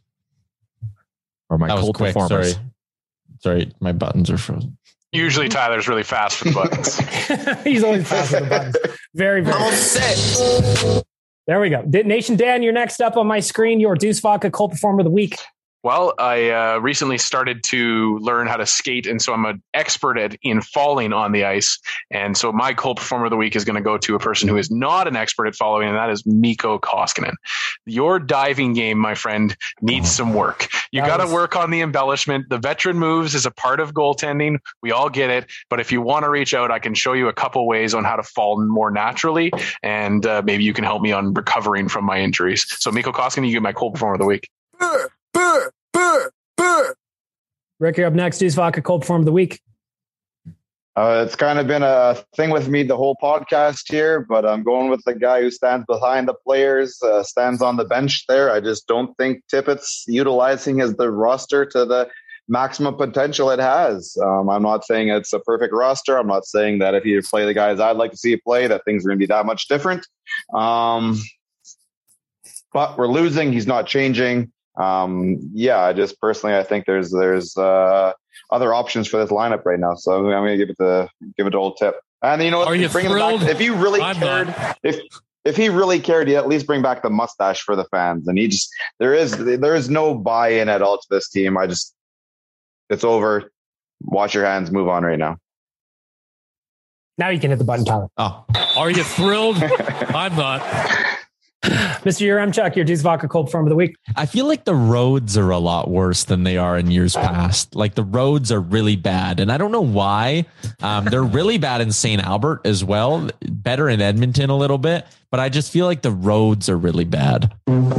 Or my cold quick, performers. Sorry. Sorry, my buttons are frozen. Usually Tyler's really fast for the buttons. He's always fast with the buttons. Very, very. All set. There we go. Nation Dan, you're next up on my screen. Your Deuce Vodka Cold Performer of the Week. Well, I uh, recently started to learn how to skate, and so I'm an expert at in falling on the ice. And so my cold performer of the week is going to go to a person who is not an expert at following, and that is Mikko Koskinen. Your diving game, my friend, needs some work. You got to was... work on the embellishment. The veteran moves is a part of goaltending. We all get it. But if you want to reach out, I can show you a couple ways on how to fall more naturally, and uh, maybe you can help me on recovering from my injuries. So Mikko Koskinen, you get my cold performer of the week. Burr, burr, burr. Rick, you're up next. Deuce Vodka Cold Performer of the Week. Uh, it's kind of been a thing with me the whole podcast here, but I'm going with the guy who stands behind the players, uh, stands on the bench there. I just don't think Tippett's utilizing his the roster to the maximum potential it has. Um, I'm not saying it's a perfect roster. I'm not saying that if you play the guys I'd like to see you play, that things are going to be that much different. Um, but we're losing. He's not changing. Um, yeah, I just personally, I think there's there's uh, other options for this lineup right now. So I'm going to give it the give it the old tip. And you know, are you bring it back. If you really I'm cared, not. if if he really cared, he'd at least bring back the mustache for the fans. And he just, there is, there is no buy-in at all to this team. I just, it's over. Wash your hands, move on right now. Now you can hit the button, Tyler. Oh, are you thrilled? I'm not. Mister Yaremchuk, your Deuce Vodka cold form of the week. I feel like the roads are a lot worse than they are in years past. Like the roads are really bad. And I don't know why. Um, they're really bad in Saint Albert as well. Better in Edmonton a little bit. But I just feel like the roads are really bad.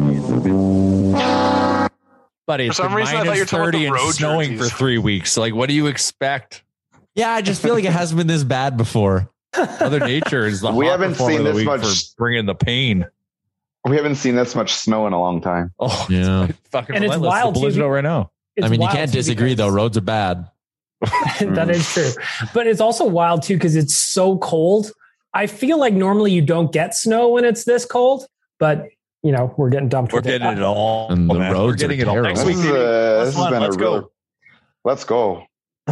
But it's for some reason, I thought you were talking about the and road snowing jerseys. for three weeks. Like, what do you expect? Yeah, I just feel like it hasn't been this bad before. Mother Nature is the We hot haven't performer seen of the this week much- for bringing the pain. We haven't seen this much snow in a long time. Oh, Yeah. it's fucking And it's relentless. wild, The too, blizzard right now. It's I mean, you wild, can't too, disagree, though. because- Roads are bad. That is true. But it's also wild, too, because it's so cold. I feel like normally you don't get snow when it's this cold, but, you know, we're getting dumped We're with it. getting it all. And the man. roads We're getting are it all terrible. next This, week. is, baby. uh, this has Fun. been Let's a go. real. Let's go.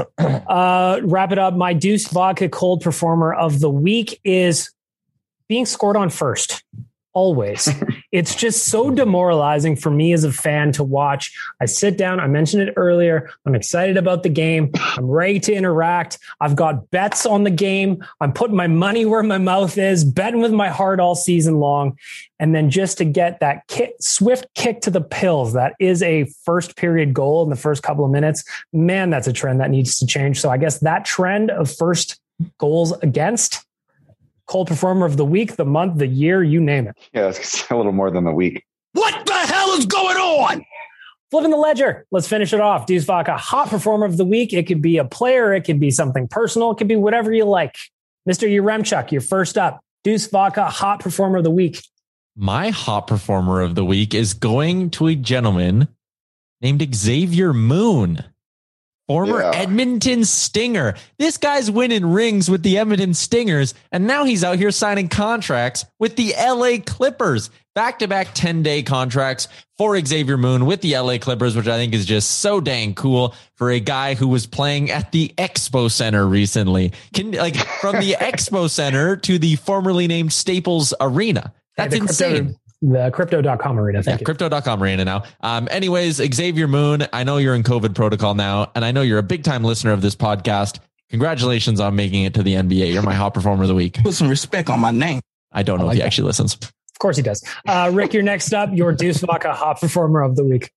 Uh, wrap it up. My Deuce Vodka cold performer of the week is being scored on first. Always. It's just so demoralizing for me as a fan to watch. I sit down. I mentioned it earlier. I'm excited about the game. I'm ready to interact. I've got bets on the game. I'm putting my money where my mouth is, betting with my heart all season long. And then just to get that kick, swift kick to the pills, that is a first period goal in the first couple of minutes. Man, that's a trend that needs to change. So I guess that trend of first goals against, cold performer of the week, the month, the year, you name it. Yeah, it's a little more than a week. What the hell is going on? Flipping the ledger. Let's finish it off. Deuce Vodka, hot performer of the week. It could be a player. It could be something personal. It could be whatever you like. Mister Yaremchuk, you're first up. Deuce Vodka, hot performer of the week. My hot performer of the week is going to a gentleman named Xavier Moon, former Yeah. Edmonton Stinger. This guy's winning rings with the Edmonton Stingers, and now he's out here signing contracts with the L A Clippers. Back-to-back ten-day contracts for Xavier Moon with the L A Clippers, which I think is just so dang cool for a guy who was playing at the Expo Center recently. Can like from the Expo Center to the formerly named Staples Arena. That's The crypto- insane. The crypto dot com arena. Thank Yeah, you. crypto dot com arena now. Um, anyways, Xavier Moon, I know you're in COVID protocol now, and I know you're a big time listener of this podcast. Congratulations on making it to the N B A. You're my hot performer of the week. Put some respect on my name. I don't know I like if he that. actually listens. Of course he does. Uh, Rick, you're next up. Your Deuce Vodka, hot performer of the week.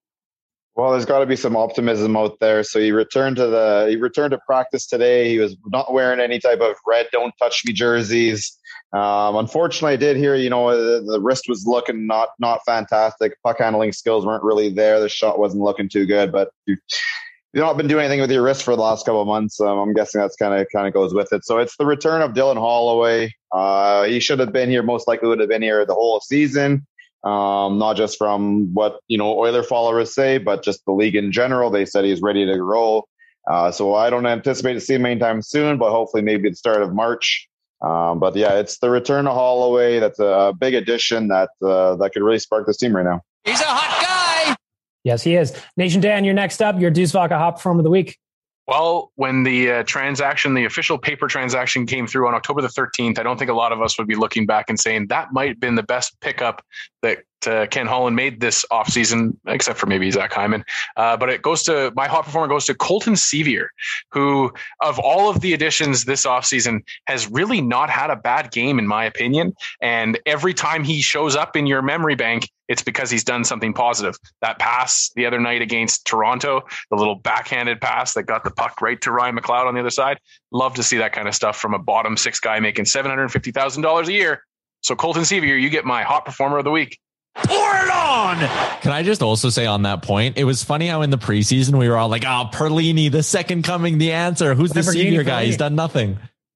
Well, there's got to be some optimism out there. So he returned to the he returned to practice today. He was not wearing any type of red "Don't touch me" jerseys. Um, unfortunately, I did hear you know the, the wrist was looking not not fantastic. Puck handling skills weren't really there. The shot wasn't looking too good. But you, you've not been doing anything with your wrist for the last couple of months. Um, I'm guessing that's kind of kind of goes with it. So it's the return of Dylan Holloway. Uh, he should have been here. Most likely would have been here the whole season. Um, not just from what, you know, Oiler followers say, but just the league in general. They said he's ready to roll. Uh, so I don't anticipate to see him anytime soon, but hopefully maybe at the start of March. Um, but yeah, it's the return of Holloway. That's a big addition that, uh, that could really spark this team right now. He's a hot guy. Yes, he is. Nation Dan, you're next up. Your Deuce Vodka, hot performer of the week. Well, when the uh, transaction, the official paper transaction came through on October the thirteenth, I don't think a lot of us would be looking back and saying that might have been the best pickup that uh, Ken Holland made this offseason, except for maybe Zach Hyman. Uh, but it goes to, my hot performer goes to Colton Sevier, who of all of the additions this offseason has really not had a bad game, in my opinion. And every time he shows up in your memory bank, it's because he's done something positive. That pass the other night against Toronto, the little backhanded pass that got the puck right to Ryan McLeod on the other side. Love to see that kind of stuff from a bottom six guy making seven hundred fifty thousand dollars a year. So Colton Sevier, you get my hot performer of the week. Pour it on. Can I just also say on that point, it was funny how in the preseason we were all like, oh, Perlini, the second coming, the answer. Who's the Lamborghini senior guy? Perlini. He's done nothing.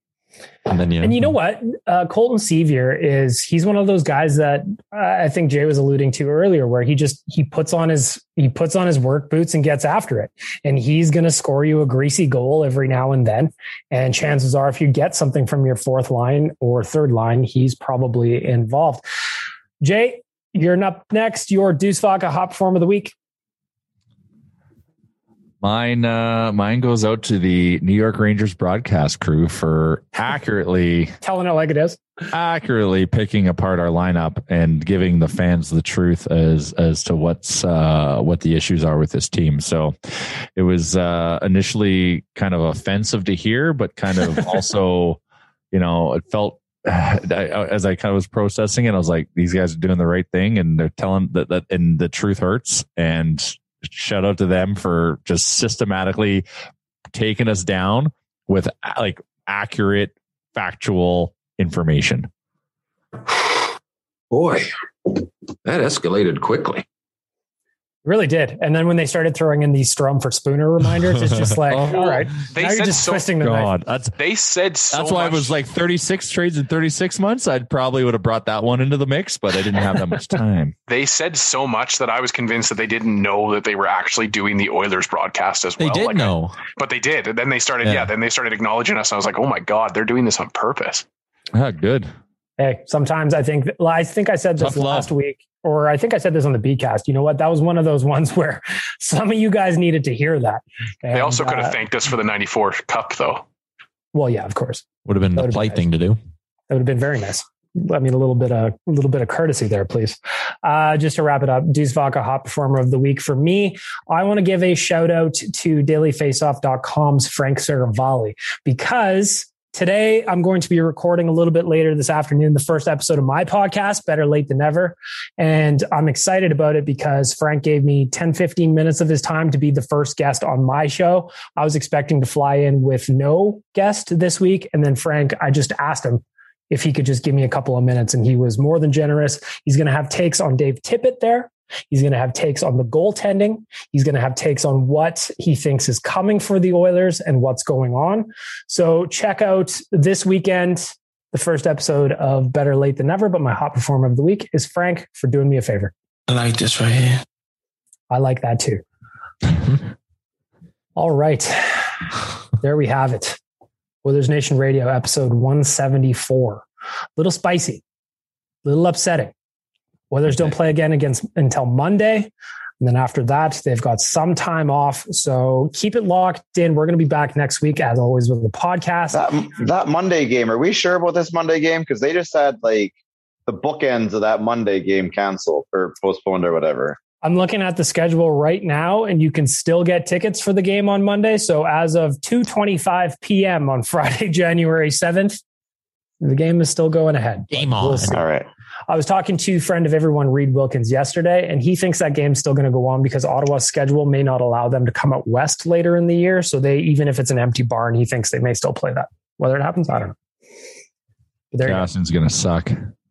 And then, yeah. And you know what? Uh, Colton Sevier is, he's one of those guys that uh, I think Jay was alluding to earlier, where he just, he puts on his, he puts on his work boots and gets after it. And he's going to score you a greasy goal every now and then. And chances are, if you get something from your fourth line or third line, he's probably involved. Jay, you're up next. Your Deuce Vodka hot performer of the week. Mine, uh, mine goes out to the New York Rangers broadcast crew for accurately telling it like it is, accurately picking apart our lineup and giving the fans the truth as as to what's uh, what the issues are with this team. So it was uh, initially kind of offensive to hear, but kind of also, you know, it felt as I kind of was processing it, I was like, these guys are doing the right thing, and they're telling that that and the truth hurts. And shout out to them for just systematically taking us down with like accurate, factual information. Boy, that escalated quickly. Really did. And then when they started throwing in these Strom for Spooner reminders, it's just like, oh, all right, they now said you're just so, twisting the God, knife. That's, they said so that's why much. it was like thirty-six trades in thirty-six months. I'd probably would have brought that one into the mix, but I didn't have that much time. They said so much that I was convinced that they didn't know that they were actually doing the Oilers broadcast as well. They did like, know, but they did. And then they started, yeah. yeah, then they started acknowledging us. I was like, oh my God, they're doing this on purpose. Ah, good. Hey, sometimes I think, I think I said this Tough last love. week, or I think I said this on the B-cast. You know what? That was one of those ones where some of you guys needed to hear that. And, they also could have uh, thanked us for the ninety-four Cup, though. Well, yeah, of course. would have been the polite thing to do. That would have been very nice. I mean, a little bit of a little bit of courtesy there, please. Uh, just to wrap it up, Deuce Vodka Hot Performer of the Week for me. I want to give a shout out to daily face off dot com's Frank Saravalli, because today I'm going to be recording a little bit later this afternoon the first episode of my podcast, Better Late Than Never. And I'm excited about it because Frank gave me ten, fifteen minutes of his time to be the first guest on my show. I was expecting to fly in with no guest this week. And then Frank, I just asked him if he could just give me a couple of minutes, and he was more than generous. He's going to have takes on Dave Tippett there. He's going to have takes on the goaltending. He's going to have takes on what he thinks is coming for the Oilers and what's going on. So check out this weekend, the first episode of Better Late Than Never. But my hot performer of the week is Frank for doing me a favor. I like this right here. I like that too. All right. There we have it. Oilers Nation Radio, episode one seventy-four. Little spicy, little upsetting. Oilers don't play again against until Monday. And then after that, they've got some time off. So keep it locked in. We're going to be back next week, as always, with the podcast. That, that Monday game, are we sure about this Monday game? Because they just had like the bookends of that Monday game canceled or postponed or whatever. I'm looking at the schedule right now, and you can still get tickets for the game on Monday. So as of two twenty-five p.m. on Friday, January seventh, the game is still going ahead. Game on. We'll see. All right. I was talking to friend of everyone, Reed Wilkins, yesterday, and he thinks that game's still going to go on because Ottawa's schedule may not allow them to come out west later in the year. So they, even if it's an empty barn, he thinks they may still play that. Whether it happens, I don't know. But there Justin's going to suck.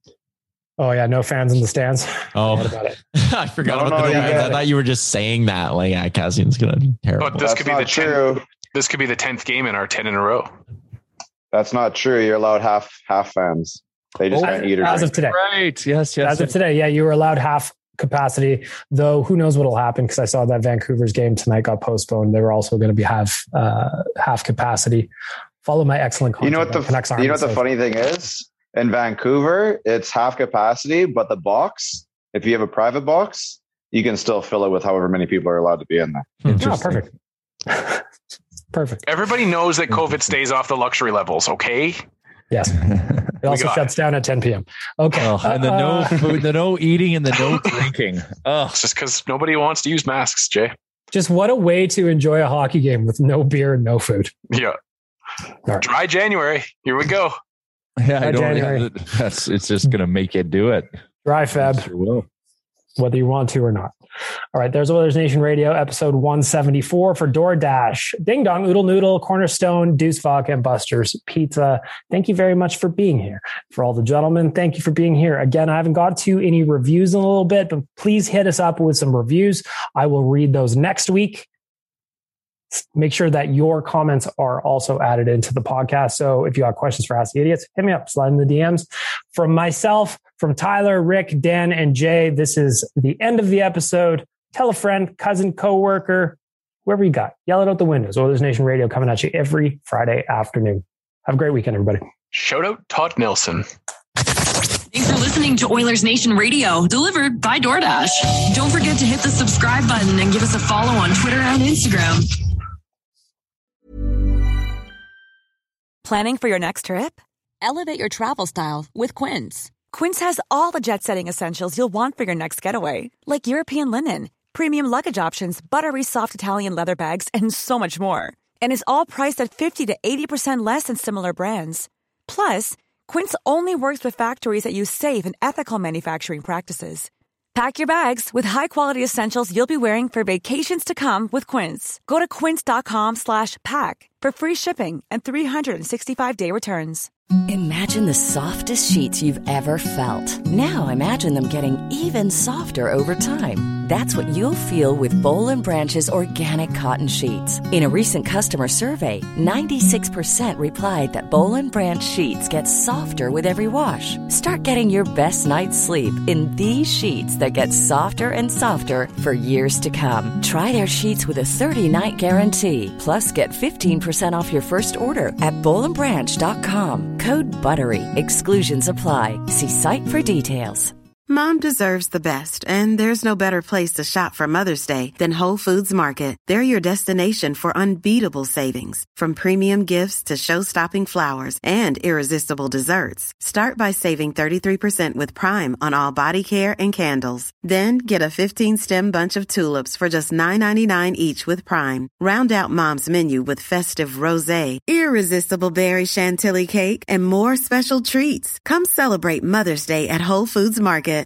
Oh, yeah. No fans in the stands. Oh, What about it? I forgot No, about no, the yeah, fans. yeah. I thought you were just saying that. Like, yeah, Cassian's going to be terrible. But this That's could be not the true. tenth, this could be the tenth game in our ten in a row. That's not true. You're allowed half half fans. They just Oh, can't eat or as drink. of today. Right. Yes, yes. As of today, yeah, you were allowed half capacity, though who knows what will happen, because I saw that Vancouver's game tonight got postponed. They were also going to be half uh, half capacity. Follow my excellent content. You know what the on Canucks you know what the Army funny thing is? In Vancouver, it's half capacity, but the box, if you have a private box, you can still fill it with however many people are allowed to be in there. Save. Oh, perfect. Perfect. Everybody knows that COVID stays off the luxury levels, okay? Yes. It also got shuts down at ten p.m. Okay. Oh, and the no Uh, food, the no eating, and the no drinking. Oh, It's just because nobody wants to use masks, Jay. just what a way to enjoy a hockey game with no beer and no food. Yeah. right. Dry January. Here we go. yeah, I By don't. January. That's it's just going to make you do it. Dry Feb, Sure will. whether you want to or not. All right. There's Oilers Nation Radio, episode one seventy-four for DoorDash, Ding Dong, Oodle Noodle, Cornerstone, Deuce Vodka, and Buster's Pizza. Thank you very much for being here. For all the gentlemen, thank you for being here. Again, I haven't got to any reviews in a little bit, but please hit us up with some reviews. I will read those next week. Make sure that your comments are also added into the podcast. So if you got questions for Ask the Idiots, hit me up, slide in the D Ms. From myself, from Tyler, Rick, Dan, and Jay, this is the end of the episode. Tell a friend, cousin, coworker, whoever you got. Yell it out the windows. Oilers Nation Radio coming at you every Friday afternoon. Have a great weekend, everybody. Shout out Todd Nelson. Thanks for listening to Oilers Nation Radio, delivered by DoorDash. Don't forget to hit the subscribe button and give us a follow on Twitter and Instagram. Planning for your next trip? Elevate your travel style with Quince. Quince has all the jet-setting essentials you'll want for your next getaway, like European linen, premium luggage options, buttery soft Italian leather bags, and so much more. And is all priced at fifty to eighty percent less than similar brands. Plus, Quince only works with factories that use safe and ethical manufacturing practices. Pack your bags with high-quality essentials you'll be wearing for vacations to come with Quince. Go to quince.com slash pack for free shipping and three sixty-five day returns. Imagine the softest sheets you've ever felt. Now imagine them getting even softer over time. That's what you'll feel with Boll and Branch's organic cotton sheets. In a recent customer survey, ninety-six percent replied that Boll and Branch sheets get softer with every wash. Start getting your best night's sleep in these sheets that get softer and softer for years to come. Try their sheets with a thirty-night guarantee. Plus, get fifteen percent off your first order at boll and branch dot com. Code BUTTERY. Exclusions apply. See site for details. Mom deserves the best, and there's no better place to shop for Mother's Day than Whole Foods Market. They're your destination for unbeatable savings, from premium gifts to show-stopping flowers and irresistible desserts. Start by saving thirty-three percent with Prime on all body care and candles. Then get a fifteen-stem bunch of tulips for just nine ninety-nine each with Prime. Round out Mom's menu with festive rosé, irresistible berry chantilly cake, and more special treats. Come celebrate Mother's Day at Whole Foods Market.